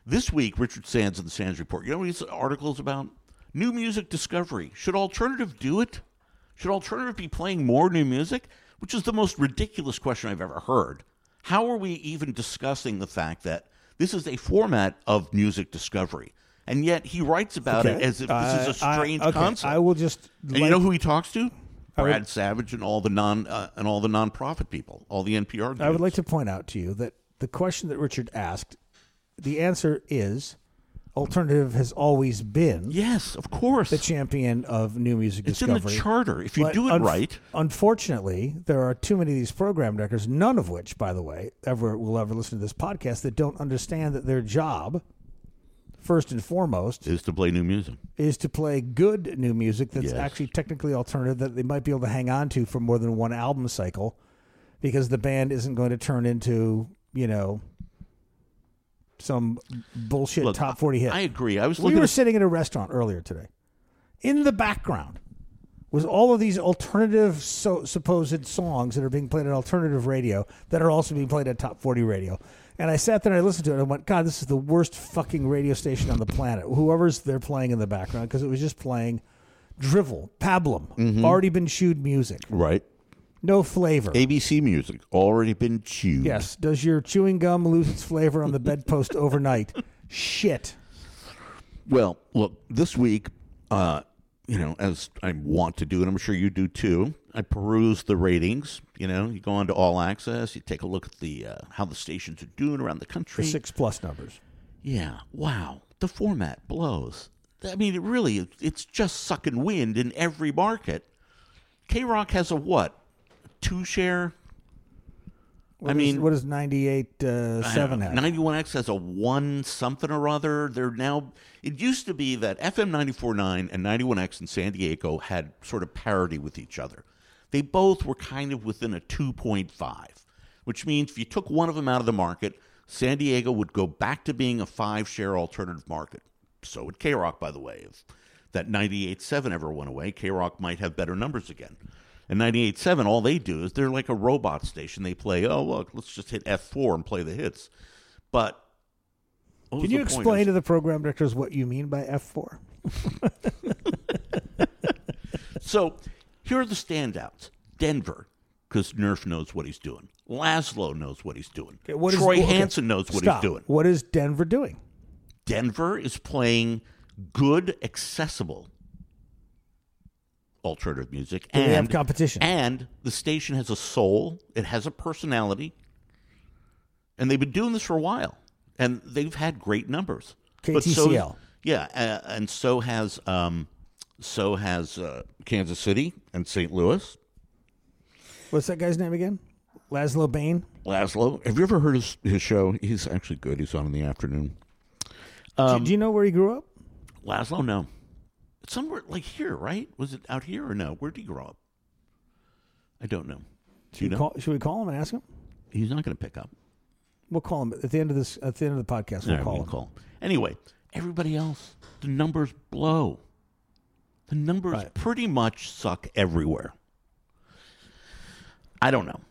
This week, Richard Sands of the Sands Report. You know what his article is about? New music discovery. Should alternative do it? Should alternative be playing more new music? Which is the most ridiculous question I've ever heard. How are we even discussing the fact that this is a format of music discovery? And yet he writes about it as if this is a strange concept. I will just. And you know who he talks to? Brad Savage and all the nonprofit people, all the NPR groups. I would like to point out to you that the question that Richard asked, the answer is alternative has always been yes, of course, the champion of new music discovery. It's in the charter. If you do it right. Unfortunately, there are too many of these program directors, none of which, by the way, will ever listen to this podcast, that don't understand that their job, first and foremost, is to play new music. Is to play good new music that's actually technically alternative that they might be able to hang on to for more than one album cycle, because the band isn't going to turn into, some bullshit top 40 hit. I agree. We were sitting in a restaurant earlier today. In the background was all of these alternative supposed songs that are being played at alternative radio that are also being played at top 40 radio. And I sat there and I listened to it and I went, God, this is the worst fucking radio station on the planet. Whoever's they're playing in the background, because it was just playing drivel, pablum, already been chewed music. Right. No flavor. ABC music, already been chewed. Yes. Does your chewing gum lose its flavor on the bedpost overnight? Shit. Well, look, this week, as I want to do, and I'm sure you do too, I peruse the ratings. You go on to All Access, you take a look at the how the stations are doing around the country. The 6+ numbers. Yeah. Wow. The format blows. I mean, it's just sucking wind in every market. K-Rock has a what? 2 share? What does 98.7 have? 91X has a 1 something or other. They're now. It used to be that FM 94.9 and 91X in San Diego had sort of parity with each other. They both were kind of within a 2.5, which means if you took one of them out of the market, San Diego would go back to being a 5-share alternative market. So would K-Rock, by the way. If that 98.7 ever went away, K-Rock might have better numbers again. And 98.7, all they do is they're like a robot station. They play, look, let's just hit F4 and play the hits. But can you explain to the program directors what you mean by F4? So here are the standouts. Denver, because Nerf knows what he's doing. Laszlo knows what he's doing. Okay, Troy Hansen knows what he's doing. What is Denver doing? Denver is playing good, accessible alternative music. And they have competition. And the station has a soul. It has a personality. And they've been doing this for a while. And they've had great numbers. KTCL. And so has Kansas City and St. Louis. What's that guy's name again? Laszlo Bain? Laszlo. Have you ever heard his show? He's actually good. He's on in the afternoon. Do you know where he grew up? Laszlo, no. Somewhere like here, right? Was it out here or no? Where did he grow up? I don't know. Should we call him and ask him? He's not going to pick up. We'll call him at the end of this. At the end of the podcast, we'll call him. Anyway, everybody else, the numbers blow. The numbers pretty much suck everywhere. I don't know.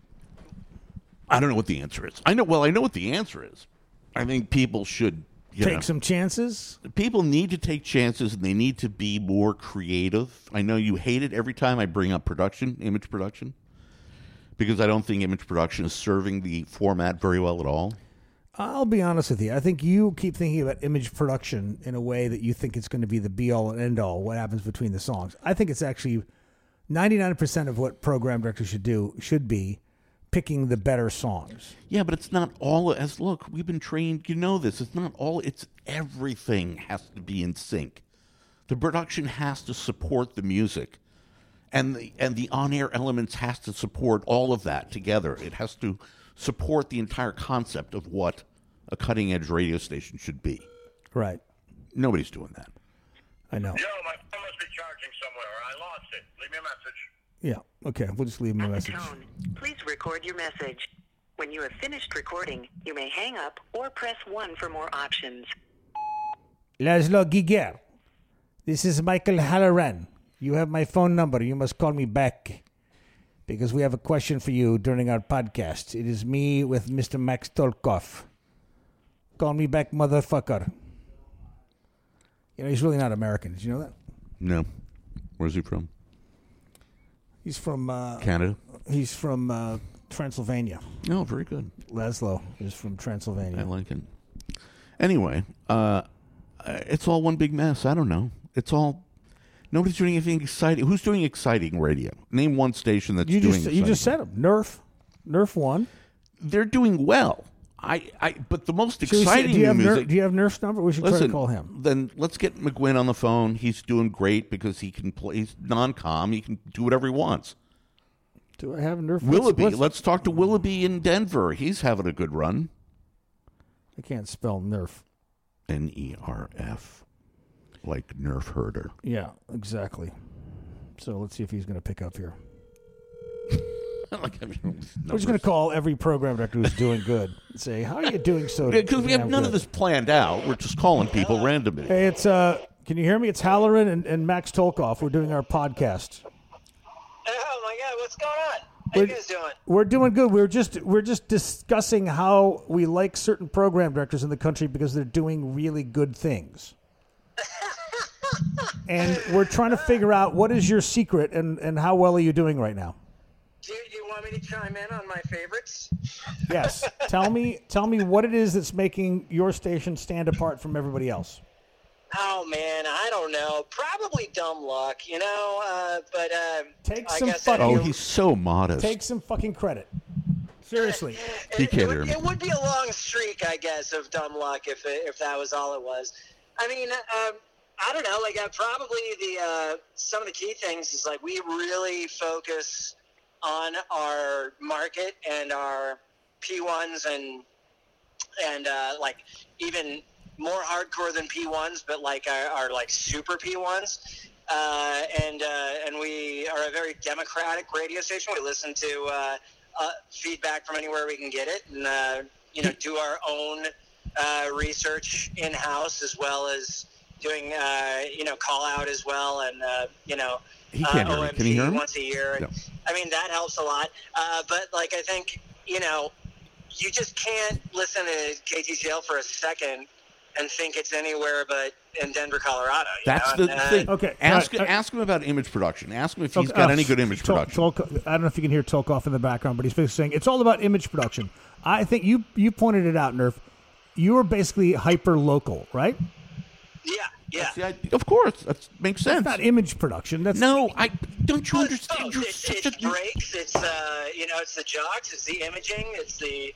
I don't know what the answer is. I know what the answer is. I think people should take some chances. People need to take chances, and they need to be more creative. I know you hate it every time I bring up image production, because I don't think image production is serving the format very well at all. I'll be honest with you. I think you keep thinking about image production in a way that you think it's going to be the be-all and end-all, what happens between the songs. I think it's actually 99% of what program directors should be picking the better songs. Yeah, but it's not all. Look, we've been trained. You know this. It's not all. It's everything has to be in sync. The production has to support the music, and the on-air elements has to support all of that together. It has to support the entire concept of what a cutting-edge radio station should be. Right. Nobody's doing that. I know. Yo, my phone must be charging somewhere. I lost it. Leave me a message. Yeah, okay. We'll just leave him a message. At the tone, please record your message. When you have finished recording, you may hang up or press 1 for more options. Laszlo Giger, this is Michael Halloran. You have my phone number. You must call me back because we have a question for you during our podcast. It is me with Mr. Max Tolkov. Call me back, motherfucker. You know, he's really not American. Did you know that? No. Where's he from? He's from Canada. He's from Transylvania. Oh, very good. Laszlo is from Transylvania. I like it. Anyway, it's all one big mess. I don't know. It's all... Nobody's doing anything exciting. Who's doing exciting radio? Name one station that's doing exciting. You just said them. Nerf won. They're doing well. But the most exciting music... Do you have Nerf's number? We should try to call him. Then let's get McGuinn on the phone. He's doing great because he can play. He's non-com. He can do whatever he wants. Do I have Nerf? Willoughby. Let's talk to Willoughby in Denver. He's having a good run. I can't spell Nerf. Nerf. Like Nerf herder. Yeah, exactly. So let's see if he's going to pick up here. We're just going to call every program director who's doing good and say, how are you doing so good? Because we have none of this planned out. We're just calling people randomly. Hey, it's can you hear me? It's Halloran and Max Tolkoff. We're doing our podcast. Oh, my God. What's going on? How you guys doing? We're doing good. We're just discussing how we like certain program directors in the country because they're doing really good things. And we're trying to figure out what is your secret and how well are you doing right now? Do you want me to chime in on my favorites? Yes. Tell me what it is that's making your station stand apart from everybody else. Oh, man, I don't know. Probably dumb luck, you know, but Take I some guess fucking- Oh, he's so modest. Take some fucking credit. Seriously. He can't hear me. It would be a long streak, I guess, of dumb luck if that was all it was. I mean, I don't know. Like, probably some of the key things is like we really focus on our market and our P1s and like even more hardcore than P1s, but like our like super P1s. And we are a very democratic radio station. We listen to feedback from anywhere we can get it, and do our own research in house as well as doing call out as well, and He can't hear me. Can you hear OMG him? once a year. And, No. I mean, that helps a lot. But like I think you just can't listen to KTCL for a second and think it's anywhere but in Denver, Colorado. That's the thing. Okay. Ask him about image production. Ask him if he's got any good image production. I don't know if you can hear Tolkoff in the background, but he's basically saying it's all about image production. I think you pointed it out, Nerf. You are basically hyper local, right? Yeah. Of course, that makes sense. That's not image production. That's No, don't you understand? You're It's such a breaks. It's it's the jocks. It's the imaging. It's the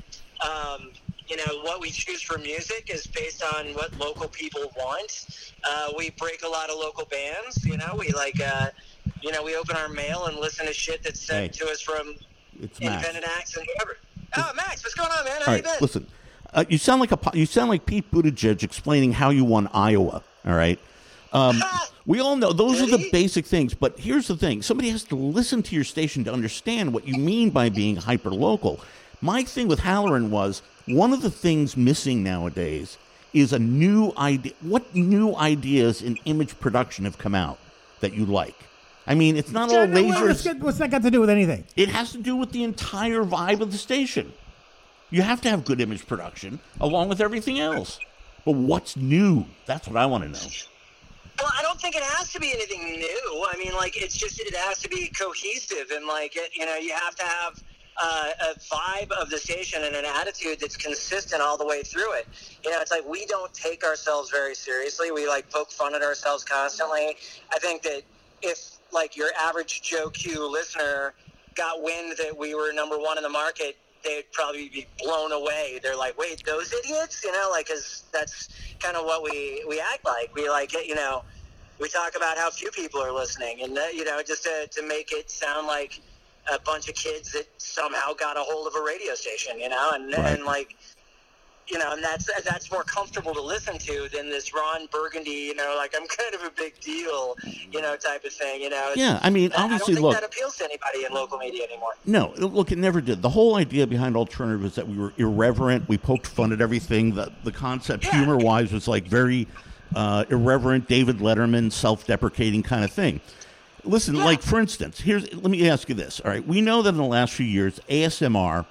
what we choose for music is based on what local people want. We break a lot of local bands. We like we open our mail and listen to shit that's sent to us from It's Max. independent acts and whatever. Oh, Max, what's going on, man? How All you right, been? listen. You sound like Pete Buttigieg explaining how you won Iowa. All right. We all know those are the basic things, but here's the thing. Somebody has to listen to your station to understand what you mean by being hyper-local. My thing with Halloran was one of the things missing nowadays is a new idea. What new ideas in image production have come out that you like? I mean, it's not all lasers. What's that got to do with anything? It has to do with the entire vibe of the station. You have to have good image production along with everything else. But what's new? That's what I want to know. Well, I don't think it has to be anything new. I mean, like, it has to be cohesive, and like, you have to have a vibe of the station and an attitude that's consistent all the way through it. It's like we don't take ourselves very seriously. We like poke fun at ourselves constantly. I think that if like your average Joe Q listener got wind that we were number one in the market, they'd probably be blown away. They're like, wait, those idiots? Because that's kind of what we act like. We like it, we talk about how few people are listening, and, just to make it sound like a bunch of kids that somehow got a hold of a radio station, and like, and that's more comfortable to listen to than this Ron Burgundy, like I'm kind of a big deal, type of thing, Yeah, I mean, obviously, I don't look. think that appeals to anybody in local media anymore. No, look, it never did. The whole idea behind alternative was that we were irreverent. We poked fun at everything. The concept, humor-wise, was like very irreverent, David Letterman, self-deprecating kind of thing. Listen, like, for instance, let me ask you this. All right, we know that in the last few years, ASMR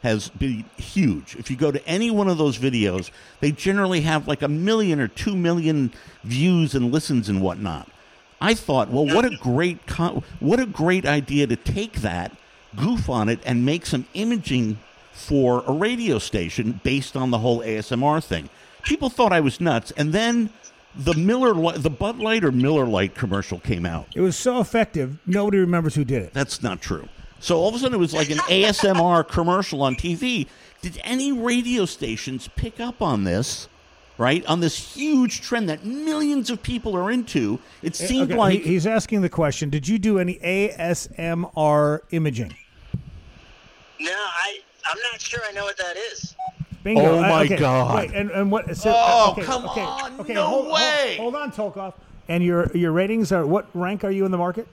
has been huge. If you go to any one of those videos, they generally have like 1 million or 2 million views and listens and whatnot. I thought, well, what a great idea to take that, goof on it, and make some imaging for a radio station based on the whole ASMR thing. People thought I was nuts, and then the Bud Light or Miller Lite commercial came out. It was so effective, nobody remembers who did it. That's not true. So all of a sudden it was like an ASMR commercial on TV. Did any radio stations pick up on this, right? On this huge trend that millions of people are into? It seemed like... He's asking the question, did you do any ASMR imaging? No, I'm not sure I know what that is. Bingo. Oh, my God. Wait, and what... So, come on. No way. Hold on, Tolkov. And your ratings are... What rank are you in the market?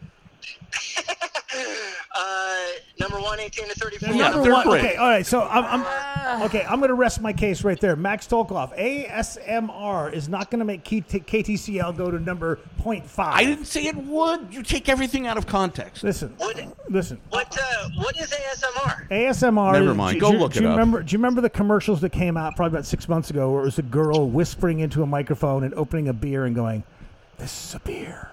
Number 1, 18 to 34. Yeah, Number they're one. great. Okay, all right. So I'm going to rest my case right there. Max Tolkov, ASMR is not going to make KTCL go to number 0.5. I didn't say it would. You take everything out of context. Listen. What is ASMR? ASMR. Never mind. Go look it up. Do you remember the commercials that came out probably about 6 months ago, where it was a girl whispering into a microphone and opening a beer and going, "This is a beer."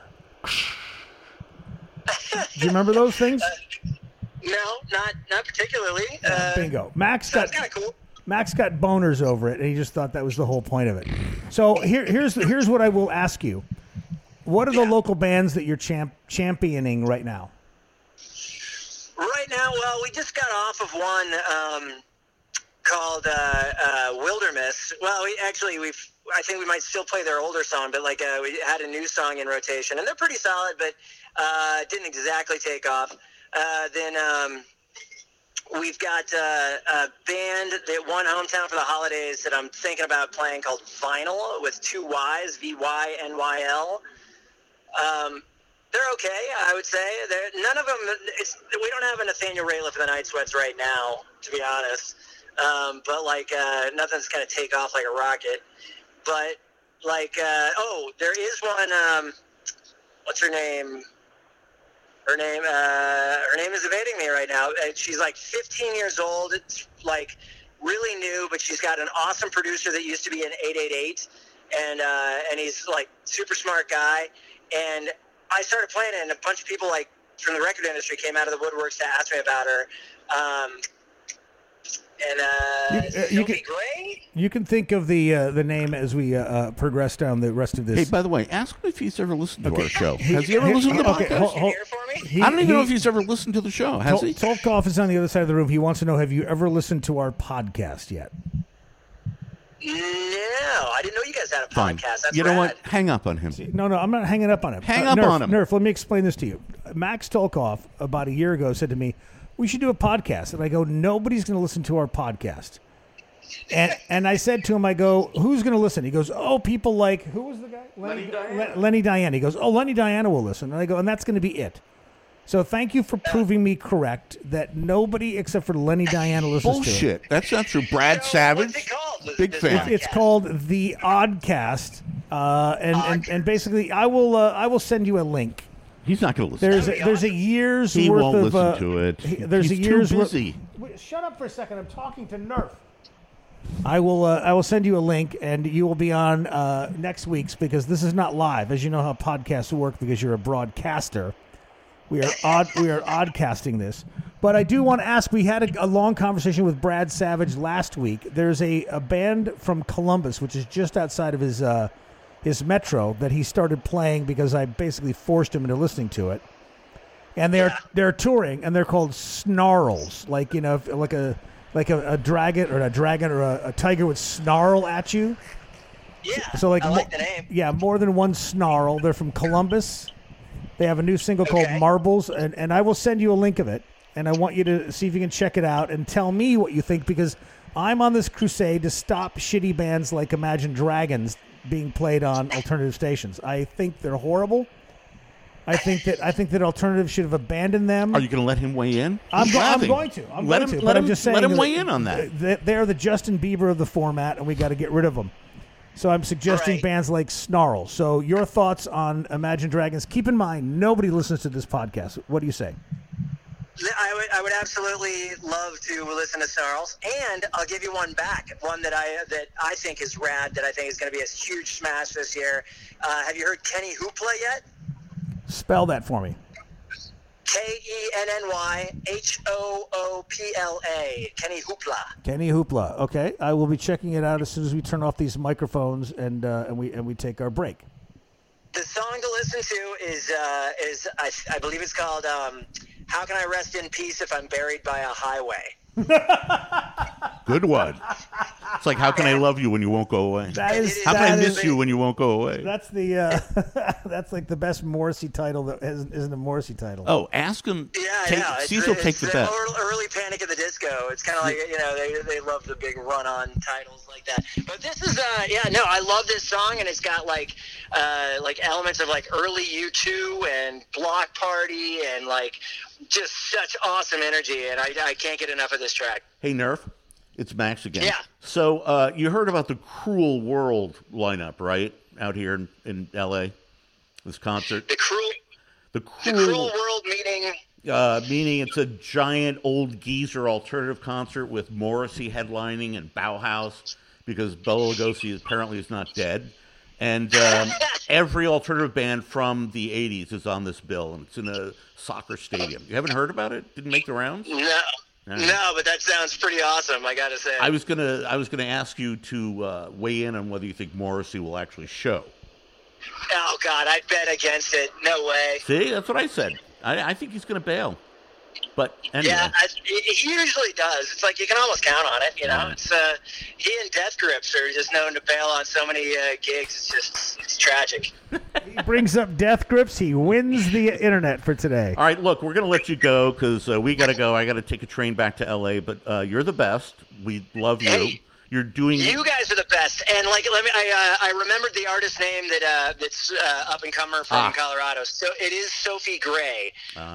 Do you remember those things? No, not particularly. Bingo. Max Sounds got kind of cool. Max got boners over it, and he just thought that was the whole point of it. So here's what I will ask you: what are the local bands that you're championing right now? Right now, well, we just got off of one called Wilderness. Well, I think we might still play their older song, but we had a new song in rotation, and they're pretty solid, but didn't exactly take off. Then we've got a band that won Hometown for the holidays that I'm thinking about playing called Vinyl with 2 Y's, VYNYL. They're okay, I would say. None of them. We don't have a Nathaniel Rateliff and the Night Sweats right now, to be honest. But nothing's gonna take off like a rocket. But there is one. What's her name? Her name is evading me right now. She's 15 years old. It's really new, but she's got an awesome producer that used to be in 888, and he's super smart guy. And I started playing it, and a bunch of people from the record industry came out of the woodworks to ask me about her. You can think of the name as we progress down the rest of this. Hey, by the way, ask him if he's ever listened to our show. Has he ever listened to the podcast? I don't even know if he's ever listened to the show. Has he? Tolkov is on the other side of the room. He wants to know, have you ever listened to our podcast yet? No, I didn't know you guys had a podcast. That's You know rad. what? Hang up on him. No, I'm not hanging up on him. Hang up on him. Nerf, let me explain this to you. Max Tolkov, about a year ago, said to me, "We should do a podcast." And I go, "Nobody's going to listen to our podcast." And I said to him, I go, "Who's going to listen?" He goes, "Oh, people like," who was the guy? Lenny Diana. He goes, "Oh, Lenny Diana will listen." And I go, "And that's going to be it." So thank you for proving me correct that nobody except for Lenny Diana listens to it. Bullshit. That's not true. Brad Savage, What's it called? big fan. It's called The Oddcast, and basically I will send you a link. He's not going to listen. There's a year's He worth won't of. listen to it. There's He's a year's too busy. Wait, shut up for a second. I'm talking to Nerf. I will send you a link, and you will be on next week's, because this is not live, as you know how podcasts work, because you're a broadcaster. We are oddcasting this. But I do want to ask, we had a long conversation with Brad Savage last week. There's a band from Columbus, which is just outside of his metro, that he started playing because I basically forced him into listening to it. And they're touring, and they're called Snarls, like a dragon or a tiger would snarl at you. Yeah, So I like the name. Yeah, more than one snarl. They're from Columbus. They have a new single called Marbles, and I will send you a link of it, and I want you to see if you can check it out and tell me what you think, because I'm on this crusade to stop shitty bands like Imagine Dragons being played on alternative stations. I think they're horrible. I think that alternative should have abandoned them. Are you going to let him weigh in? I'm going to. I'm just saying. Let him weigh in on that. They're the Justin Bieber of the format, and we got to get rid of them. So I'm suggesting bands like Snarl. So your thoughts on Imagine Dragons? Keep in mind, nobody listens to this podcast. What do you say? I would absolutely love to listen to Snarls, and I'll give you one back. One that I think is rad. That I think is going to be a huge smash this year. Have you heard Kenny Hoopla yet? Spell that for me. KennyHoopla. Kenny Hoopla. Kenny Hoopla. Okay, I will be checking it out as soon as we turn off these microphones and we take our break. The song to listen to is I believe it's called "How Can I Rest in Peace If I'm Buried by a Highway." Good one. It's like, how can I love you when you won't go away? How can I miss you when you won't go away? That's the that's like the best Morrissey title that isn't a Morrissey title. Oh, ask him. Yeah. Cecil take the bet. Early Panic at the Disco. It's kind of like, they love the big run-on titles like that. But this is I love this song, and it's got like elements of like early U2 and Block Party and like just such awesome energy, and I can't get enough of this track. Hey, Nerf, it's Max again. Yeah. So you heard about the Cruel World lineup, right? Out here in L.A., this concert. The Cruel World meaning it's a giant old geezer alternative concert with Morrissey headlining and Bauhaus, because Bela Lugosi apparently is not dead. And every alternative band from the 80s is on this bill, and it's in a soccer stadium. You haven't heard about it? Didn't make the rounds? No, but that sounds pretty awesome, I gotta say. I was gonna ask you to weigh in on whether you think Morrissey will actually show. Oh God, I'd bet against it. No way. See, that's what I said. I think he's gonna bail. But anyway. Yeah, he usually does. It's like you can almost count on it, It's he and Death Grips are just known to bail on so many gigs. It's tragic. He brings up Death Grips. He wins the internet for today. All right, look, we're going to let you go because we got to go. I got to take a train back to L.A., but you're the best. We love you. Hey, you're doing. You guys are the best. And I remembered the artist name that's up and comer from Colorado. So it is Sophie Gray,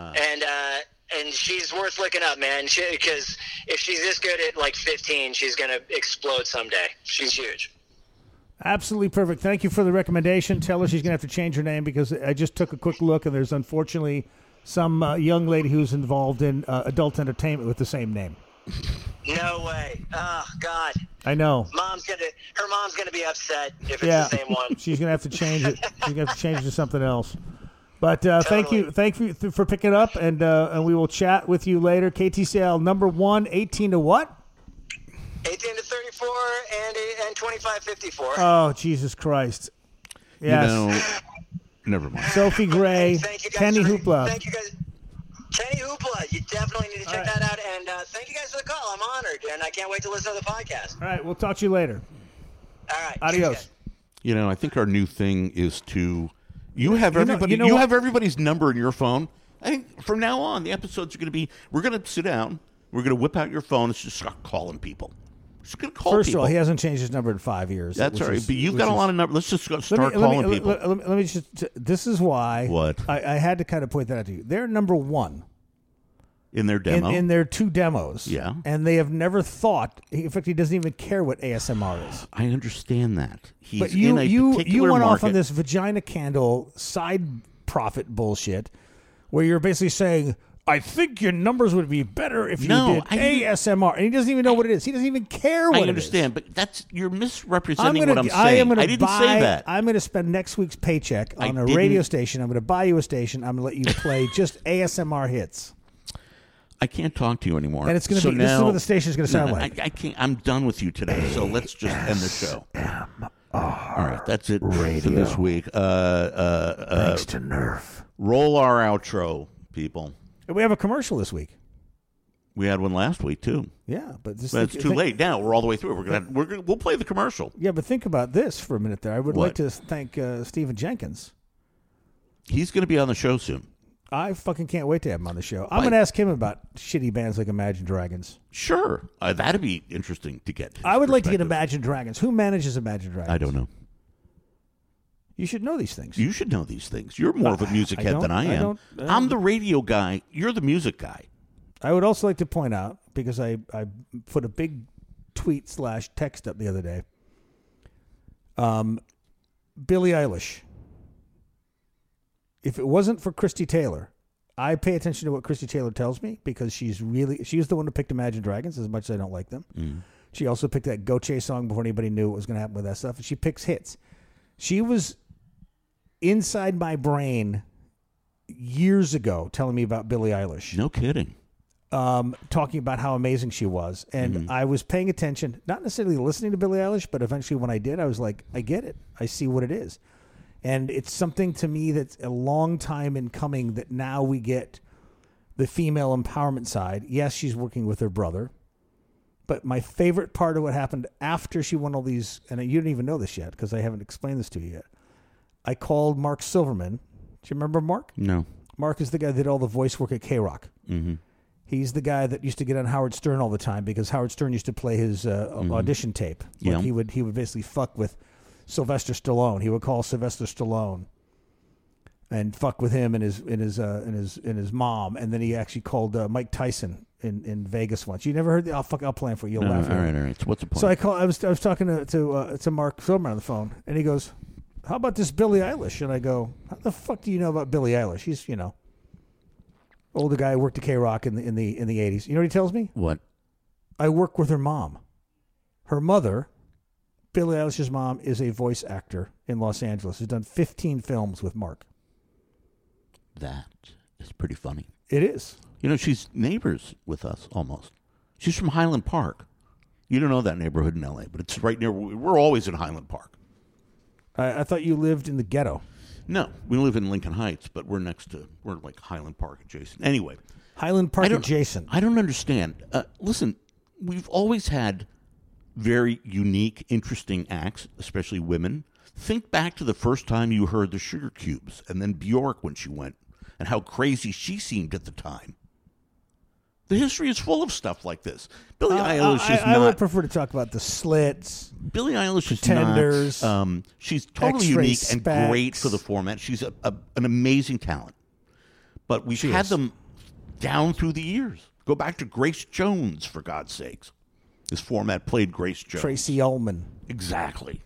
and she's worth looking up, man. Because if she's this good at like 15, she's gonna explode someday. She's huge. Absolutely perfect. Thank you for the recommendation. Tell her she's going to have to change her name, because I just took a quick look, and there's unfortunately some young lady who's involved in adult entertainment with the same name. No way. Oh, God. I know. Her mom's gonna be upset if it's the same one. She's going to have to change it. She's going to have to change it to something else. But thank you for picking it up, and we will chat with you later. KTCL number 1, 18 to what? 18 to 34 and 25-54. Oh, Jesus Christ. Yes. Never mind. Sophie Gray, Kenny Hoopla. Thank you guys. Kenny Hoopla. You definitely need to check that out. And thank you guys for the call. I'm honored, and I can't wait to listen to the podcast. All right. We'll talk to you later. All right. Adios. I think our new thing is to... You have everybody's number in your phone. I think from now on, the episodes are going to be... We're going to sit down. We're going to whip out your phone and just start calling people. Just going to call First people. of all, he hasn't changed his number in 5 years. That's all right. But you've got a lot of numbers. Let's just start calling people. Let me just... This is why... What? I had to kind of point that out to you. They're number 1. In their demo? In their 2 demos. Yeah. And they have never thought... In fact, he doesn't even care what ASMR is. I understand that. He's but you went market. off on this vagina candle side profit bullshit where you're basically saying... I think your numbers would be better if you did ASMR. And he doesn't even know what it is. He doesn't even care what it is. I understand, but you're misrepresenting what I'm saying. I didn't say that. I'm going to spend next week's paycheck on a radio station. I'm going to buy you a station. I'm going to let you play just ASMR hits. I can't talk to you anymore. And it's going to be, this is what the station's going to sound like. I can't. I'm done with you today, so let's just end the show. All right, that's it for this week. Thanks to Nerf. Roll our outro, people. We have a commercial this week. We had one last week too. Yeah, but it's too late now. We're all the way through. We'll play the commercial. Yeah, but think about this for a minute there. I would like to thank Stephen Jenkins. He's going to be on the show soon. I fucking can't wait to have him on the show. I'm going to ask him about shitty bands like Imagine Dragons. Sure, that'd be interesting to get. I would like to get Imagine Dragons. Who manages Imagine Dragons? I don't know. You should know these things. You should know these things. You're more of a music head than I am. I'm the radio guy. You're the music guy. I would also like to point out, because I put a big tweet/text up the other day. Billie Eilish. If it wasn't for Christy Taylor, I pay attention to what Christy Taylor tells me because she's the one who picked Imagine Dragons, as much as I don't like them. She also picked that Go Chase song before anybody knew what was going to happen with that stuff. And she picks hits. She was inside my brain years ago telling me about Billie Eilish. No kidding. Talking about how amazing she was. And I was paying attention, not necessarily listening to Billie Eilish, but eventually when I did, I was like, I get it. I see what it is. And it's something to me that's a long time in coming that now we get the female empowerment side. Yes, she's working with her brother. But my favorite part of what happened after she won all these, and you didn't even know this yet because I haven't explained this to you yet. I called Mark Silverman. Do you remember Mark? No. Mark is the guy that did all the voice work at K-Rock. He's the guy that used to get on Howard Stern all the time because Howard Stern used to play his audition tape. Like he would basically fuck with Sylvester Stallone. He would call Sylvester Stallone and fuck with him and his mom. And then he actually called Mike Tyson in Vegas once. You never heard the? I'll play it for you. You'll laugh. All right. So what's the point? So I was talking to Mark Silverman on the phone, and he goes, "How about this Billie Eilish?" And I go, "How the fuck do you know about Billie Eilish? He's older guy who worked at K-Rock in the 80s. You know what he tells me? What? I work with her mom. Her mother, Billie Eilish's mom, is a voice actor in Los Angeles. Has done 15 films with Mark. That is pretty funny. It is. She's neighbors with us almost. She's from Highland Park. You don't know that neighborhood in L.A., but it's right near. We're always in Highland Park. I thought you lived in the ghetto. No, we live in Lincoln Heights, but we're like Highland Park adjacent. Anyway. Highland Park adjacent. I don't understand. Listen, we've always had very unique, interesting acts, especially women. Think back to the first time you heard the Sugar Cubes and then Bjork when she went and how crazy she seemed at the time. The history is full of stuff like this. Billie Eilish is not... I would prefer to talk about the Slits. Billie Eilish Pretenders, is not... she's totally unique and great for the format. She's an amazing talent. But we've had them down through the years. Go back to Grace Jones, for God's sakes. This format played Grace Jones. Tracy Ullman. Exactly.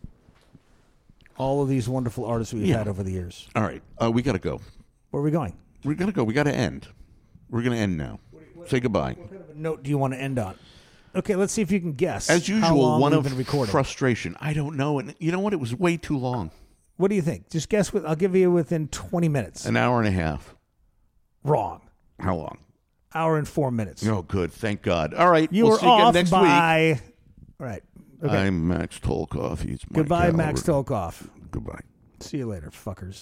All of these wonderful artists we've had over the years. All right. We got to go. Where are we going? We got to go. We got to end. We're going to end now. Say goodbye. What kind of a note do you want to end on? Okay, let's see if you can guess. As usual, how long one we've of been recording. Frustration. I don't know. And you know what? It was way too long. What do you think? Just guess. I'll give you within 20 minutes. An hour and a half. Wrong. How long? Hour and 4 minutes. Oh, good. Thank God. All right. You we'll were see you again off next by... week. All right. Okay. I'm Max Tolkoff. He's Mike Goodbye, Halloran. Max Tolkoff. Goodbye. See you later, fuckers.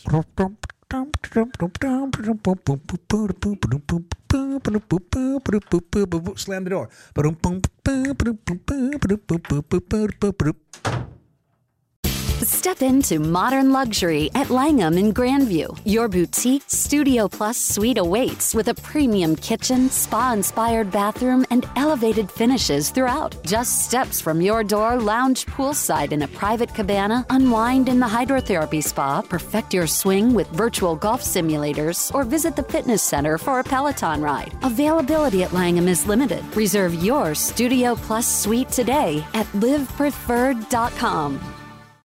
Slam the door. Step into modern luxury at Langham in Grandview. Your boutique Studio Plus suite awaits with a premium kitchen, spa-inspired bathroom, and elevated finishes throughout. Just steps from your door, lounge poolside in a private cabana, unwind in the hydrotherapy spa, perfect your swing with virtual golf simulators, or visit the fitness center for a Peloton ride. Availability at Langham is limited. Reserve your Studio Plus suite today at livepreferred.com.